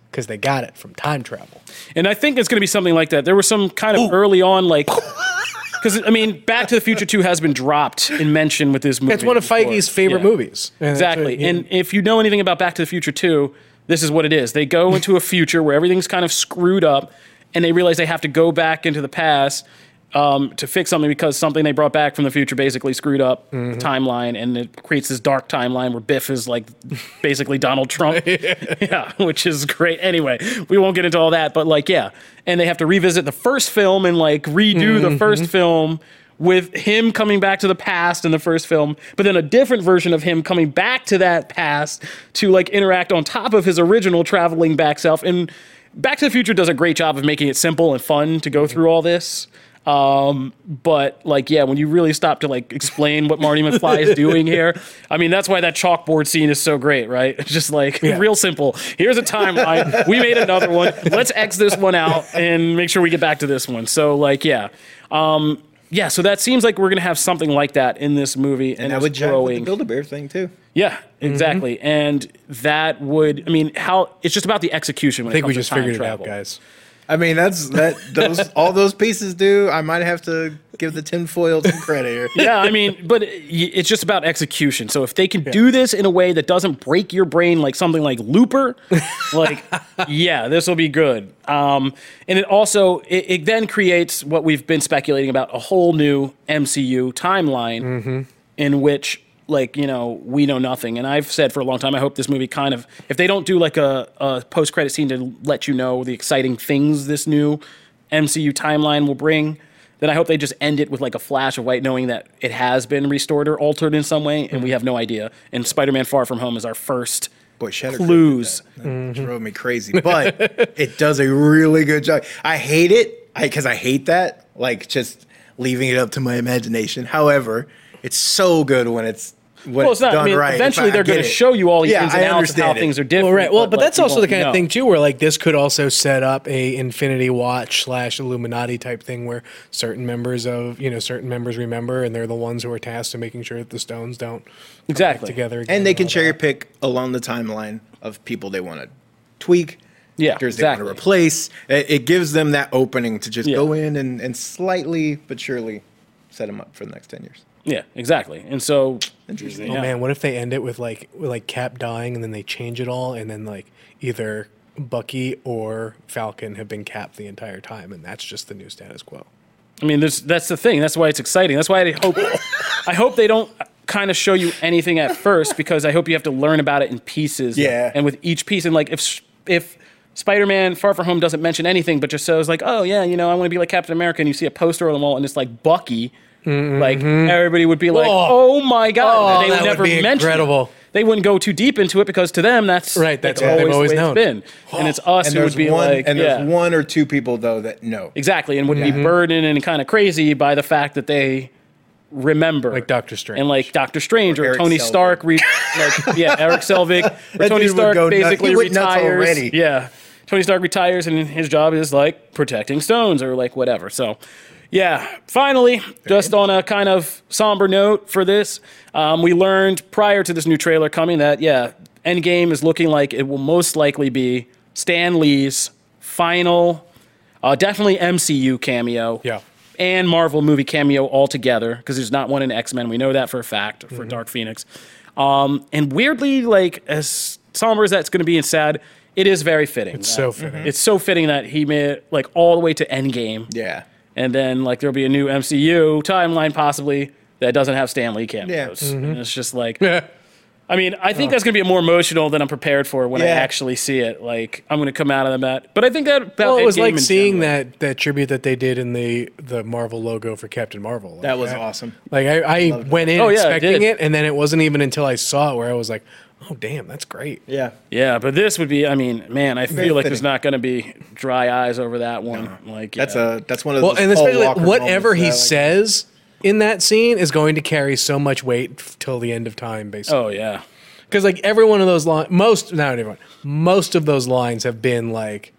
Speaker 3: because they got it from time travel.
Speaker 1: And I think it's going to be something like that. There was some kind of Ooh. early on, like, because I mean, Back to the Future two has been dropped in mention with this movie.
Speaker 3: It's one of
Speaker 1: before.
Speaker 3: Feige's favorite
Speaker 1: yeah.
Speaker 3: movies.
Speaker 1: Exactly. And, yeah. and if you know anything about Back to the Future two, this is what it is. They go into a future where everything's kind of screwed up, and they realize they have to go back into the past um, to fix something because something they brought back from the future basically screwed up mm-hmm. the timeline, and it creates this dark timeline where Biff is like basically Donald Trump. Yeah, which is great. Anyway, we won't get into all that, but like, yeah. And they have to revisit the first film and like redo mm-hmm. the first film with him coming back to the past in the first film, but then a different version of him coming back to that past to like interact on top of his original traveling back self. And Back to the Future does a great job of making it simple and fun to go through all this. Um, but like, yeah, when you really stop to like explain what Marty McFly is doing here, I mean, that's why that chalkboard scene is so great, right? It's just like yeah. real simple. Here's a timeline. We made another one. Let's X this one out and make sure we get back to this one. So like, yeah. Um, yeah, so that seems like we're going to have something like that in this movie.
Speaker 2: And, and that would jive with the Build-A-Bear thing, too.
Speaker 1: Yeah, exactly. Mm-hmm. And that would, I mean, how, it's just about the execution when
Speaker 3: I think
Speaker 1: it comes
Speaker 3: we just
Speaker 1: to time
Speaker 3: figured
Speaker 1: travel.
Speaker 3: it out, guys.
Speaker 2: I mean, that's, that, those, all those pieces do, I might have to give the tinfoil some credit here.
Speaker 1: Yeah, I mean, but it's just about execution. So if they can yeah. do this in a way that doesn't break your brain like something like Looper, like, yeah, this will be good. Um, and it also, it, it then creates what we've been speculating about, a whole new M C U timeline mm-hmm. in which, like, you know, we know nothing. And I've said for a long time, I hope this movie kind of, if they don't do like a, a post-credit scene to let you know the exciting things this new M C U timeline will bring, then I hope they just end it with like a flash of white, knowing that it has been restored or altered in some way, and mm-hmm. we have no idea. And Spider-Man Far From Home is our first
Speaker 2: Boy, Shadow
Speaker 1: clues.
Speaker 2: That, that mm-hmm. drove me crazy, but it does a really good job. I hate it because I, I hate that, like just leaving it up to my imagination. However, it's so good when it's When
Speaker 1: well, it's not.
Speaker 2: Done
Speaker 1: I mean,
Speaker 2: right.
Speaker 1: eventually
Speaker 2: I,
Speaker 1: they're going to show you all the
Speaker 2: yeah,
Speaker 1: ins and
Speaker 2: I
Speaker 1: outs of how
Speaker 2: it.
Speaker 1: things are different.
Speaker 3: Well, right. Well, but,
Speaker 1: but
Speaker 3: that's
Speaker 1: like,
Speaker 3: also the kind
Speaker 1: know.
Speaker 3: of thing too, where like this could also set up a Infinity Watch slash Illuminati type thing, where certain members of you know certain members remember, and they're the ones who are tasked to making sure that the stones don't
Speaker 1: exactly
Speaker 3: together. Again
Speaker 2: and they can
Speaker 3: and
Speaker 2: cherry
Speaker 3: that.
Speaker 2: pick along the timeline of people they want to tweak.
Speaker 1: Yeah,
Speaker 2: actors
Speaker 1: exactly.
Speaker 2: they want to replace. It, it gives them that opening to just
Speaker 1: yeah.
Speaker 2: go in and, and slightly but surely set them up for the next ten years.
Speaker 1: Yeah, exactly. And so,
Speaker 2: interesting.
Speaker 3: Oh
Speaker 1: yeah.
Speaker 3: man, what if they end it with like with like Cap dying, and then they change it all, and then like either Bucky or Falcon have been Cap the entire time, and that's just the new status quo.
Speaker 1: I mean, there's, that's the thing. That's why it's exciting. That's why I hope I hope they don't kind of show you anything at first, because I hope you have to learn about it in pieces.
Speaker 2: Yeah.
Speaker 1: And with each piece, and like if if Spider-Man Far From Home doesn't mention anything, but just says like, oh yeah, you know, I want to be like Captain America, and you see a poster on the wall, and it's like Bucky. Mm-hmm. Like everybody would be like, "Oh, oh my god!"
Speaker 3: Oh,
Speaker 1: they would
Speaker 3: that
Speaker 1: never
Speaker 3: would be
Speaker 1: mention
Speaker 3: incredible.
Speaker 1: It. They wouldn't go too deep into it because to them, that's
Speaker 3: right. That's
Speaker 1: like,
Speaker 3: what they've always
Speaker 1: the way
Speaker 3: known.
Speaker 1: It's been, and it's us
Speaker 2: and
Speaker 1: who would be
Speaker 2: one,
Speaker 1: like,
Speaker 2: and
Speaker 1: yeah.
Speaker 2: there's one or two people though that know
Speaker 1: exactly, and would mm-hmm. be burdened and kind of crazy by the fact that they remember,
Speaker 3: like Doctor Strange,
Speaker 1: and like Doctor Strange or,
Speaker 2: or
Speaker 1: Tony
Speaker 2: Selvig.
Speaker 1: Stark, re- like yeah, Eric Selvig, or Tony Stark basically retires. Yeah, Tony Stark retires, and his job is like protecting stones or like whatever. So. Yeah, finally, just on a kind of somber note for this, um, we learned prior to this new trailer coming that, yeah, Endgame is looking like it will most likely be Stan Lee's final, uh, definitely M C U cameo.
Speaker 3: Yeah.
Speaker 1: And Marvel movie cameo altogether, because there's not one in X-Men. We know that for a fact, for
Speaker 3: mm-hmm.
Speaker 1: Dark Phoenix. Um, and weirdly, like, as somber as that's going to be and sad, it is very fitting.
Speaker 3: It's
Speaker 1: that,
Speaker 3: so fitting.
Speaker 1: It's so fitting that he made, like, all the way to Endgame.
Speaker 2: Yeah.
Speaker 1: And then, like, there'll be a new M C U timeline, possibly, that doesn't have Stan Lee cameos.
Speaker 2: Yeah.
Speaker 1: Mm-hmm. And it's just like,
Speaker 3: Yeah.
Speaker 1: I mean, I think oh. that's going to be more emotional than I'm prepared for when
Speaker 2: yeah.
Speaker 1: I actually see it. Like, I'm going to come out of the mat. But I think that about
Speaker 3: well, it was
Speaker 1: Endgame
Speaker 3: like
Speaker 1: in
Speaker 3: seeing
Speaker 1: general.
Speaker 3: that that tribute that they did in the the Marvel logo for Captain Marvel. Like,
Speaker 2: That was
Speaker 3: I,
Speaker 2: awesome.
Speaker 3: Like I, I went in
Speaker 1: Oh, yeah,
Speaker 3: expecting
Speaker 1: it,
Speaker 3: it, and then it wasn't even until I saw it where I was like, "Oh, damn, that's great."
Speaker 2: Yeah.
Speaker 1: Yeah, but this would be, I mean, man, I
Speaker 2: Very
Speaker 1: feel like
Speaker 2: fitting.
Speaker 1: there's not going to be dry eyes over that one. Like,
Speaker 2: That's
Speaker 1: yeah.
Speaker 2: a that's one of
Speaker 3: Well,
Speaker 2: those
Speaker 3: and
Speaker 2: Paul
Speaker 3: especially
Speaker 2: Walker
Speaker 3: whatever
Speaker 2: moments
Speaker 3: he
Speaker 2: that I like.
Speaker 3: says in that scene is going to carry so much weight f- till the end of time, basically.
Speaker 1: Oh, yeah.
Speaker 3: Because like every one of those lines, most not everyone, most of those lines have been like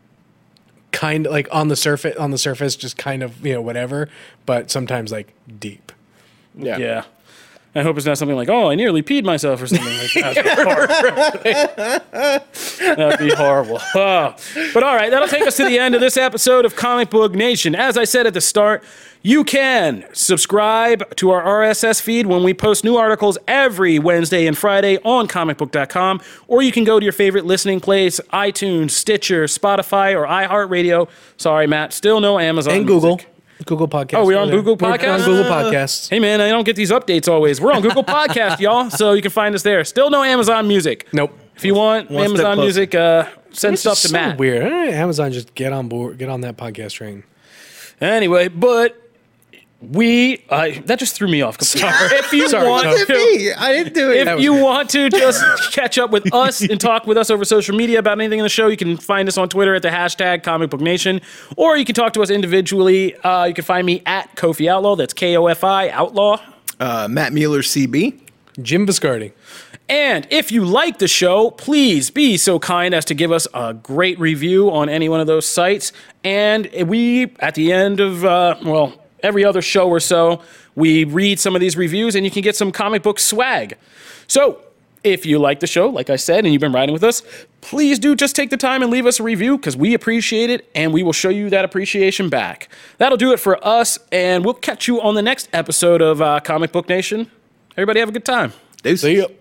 Speaker 3: kind of like on the surface, on the surface, just kind of you know whatever, but sometimes like deep.
Speaker 2: Yeah.
Speaker 1: Yeah. I hope it's not something like, oh, I nearly peed myself or something like that. That'd be horrible. Oh. But all right, that'll take us to the end of this episode of Comic Book Nation. As I said at the start, you can subscribe to our R S S feed when we post new articles every Wednesday and Friday on comic book dot com, or you can go to your favorite listening place, iTunes, Stitcher, Spotify, or iHeartRadio. Sorry, Matt, still no Amazon
Speaker 3: And Google.
Speaker 1: Music.
Speaker 3: Google Podcasts.
Speaker 1: Oh, we're on
Speaker 3: We're
Speaker 1: Google
Speaker 3: We're
Speaker 1: Podcasts?
Speaker 3: on Google Podcasts.
Speaker 1: Hey, man, I don't get these updates always. We're on Google Podcast, y'all, so you can find us there. Still no Amazon Music.
Speaker 3: Nope.
Speaker 1: If you want
Speaker 2: One step
Speaker 1: Amazon
Speaker 2: closer.
Speaker 1: Music, uh, send
Speaker 3: It's
Speaker 1: stuff to
Speaker 3: so
Speaker 1: Matt.
Speaker 3: weird. Eh, Amazon, just get on board, get on that podcast train.
Speaker 1: Anyway, but we uh, that just threw me off. Sorry. If you
Speaker 3: Sorry,
Speaker 1: want
Speaker 3: Joe.
Speaker 1: to,
Speaker 2: Me, I didn't do it.
Speaker 1: if you want to just catch up with us and talk with us over social media about anything in the show, you can find us on Twitter at the hashtag Comic Book Nation, or you can talk to us individually. Uh, you can find me at Kofi Outlaw. That's K O F I Outlaw.
Speaker 2: uh, Matt Mueller, C B.
Speaker 3: Jim Viscardi.
Speaker 1: And if you like the show, please be so kind as to give us a great review on any one of those sites. And we, at the end of, uh, well, every other show or so, we read some of these reviews and you can get some comic book swag. So if you like the show, like I said, and you've been riding with us, please do just take the time and leave us a review because we appreciate it and we will show you that appreciation back. That'll do it for us, and we'll catch you on the next episode of uh, Comic Book Nation. Everybody have a good time.
Speaker 2: Deuces.
Speaker 3: See ya.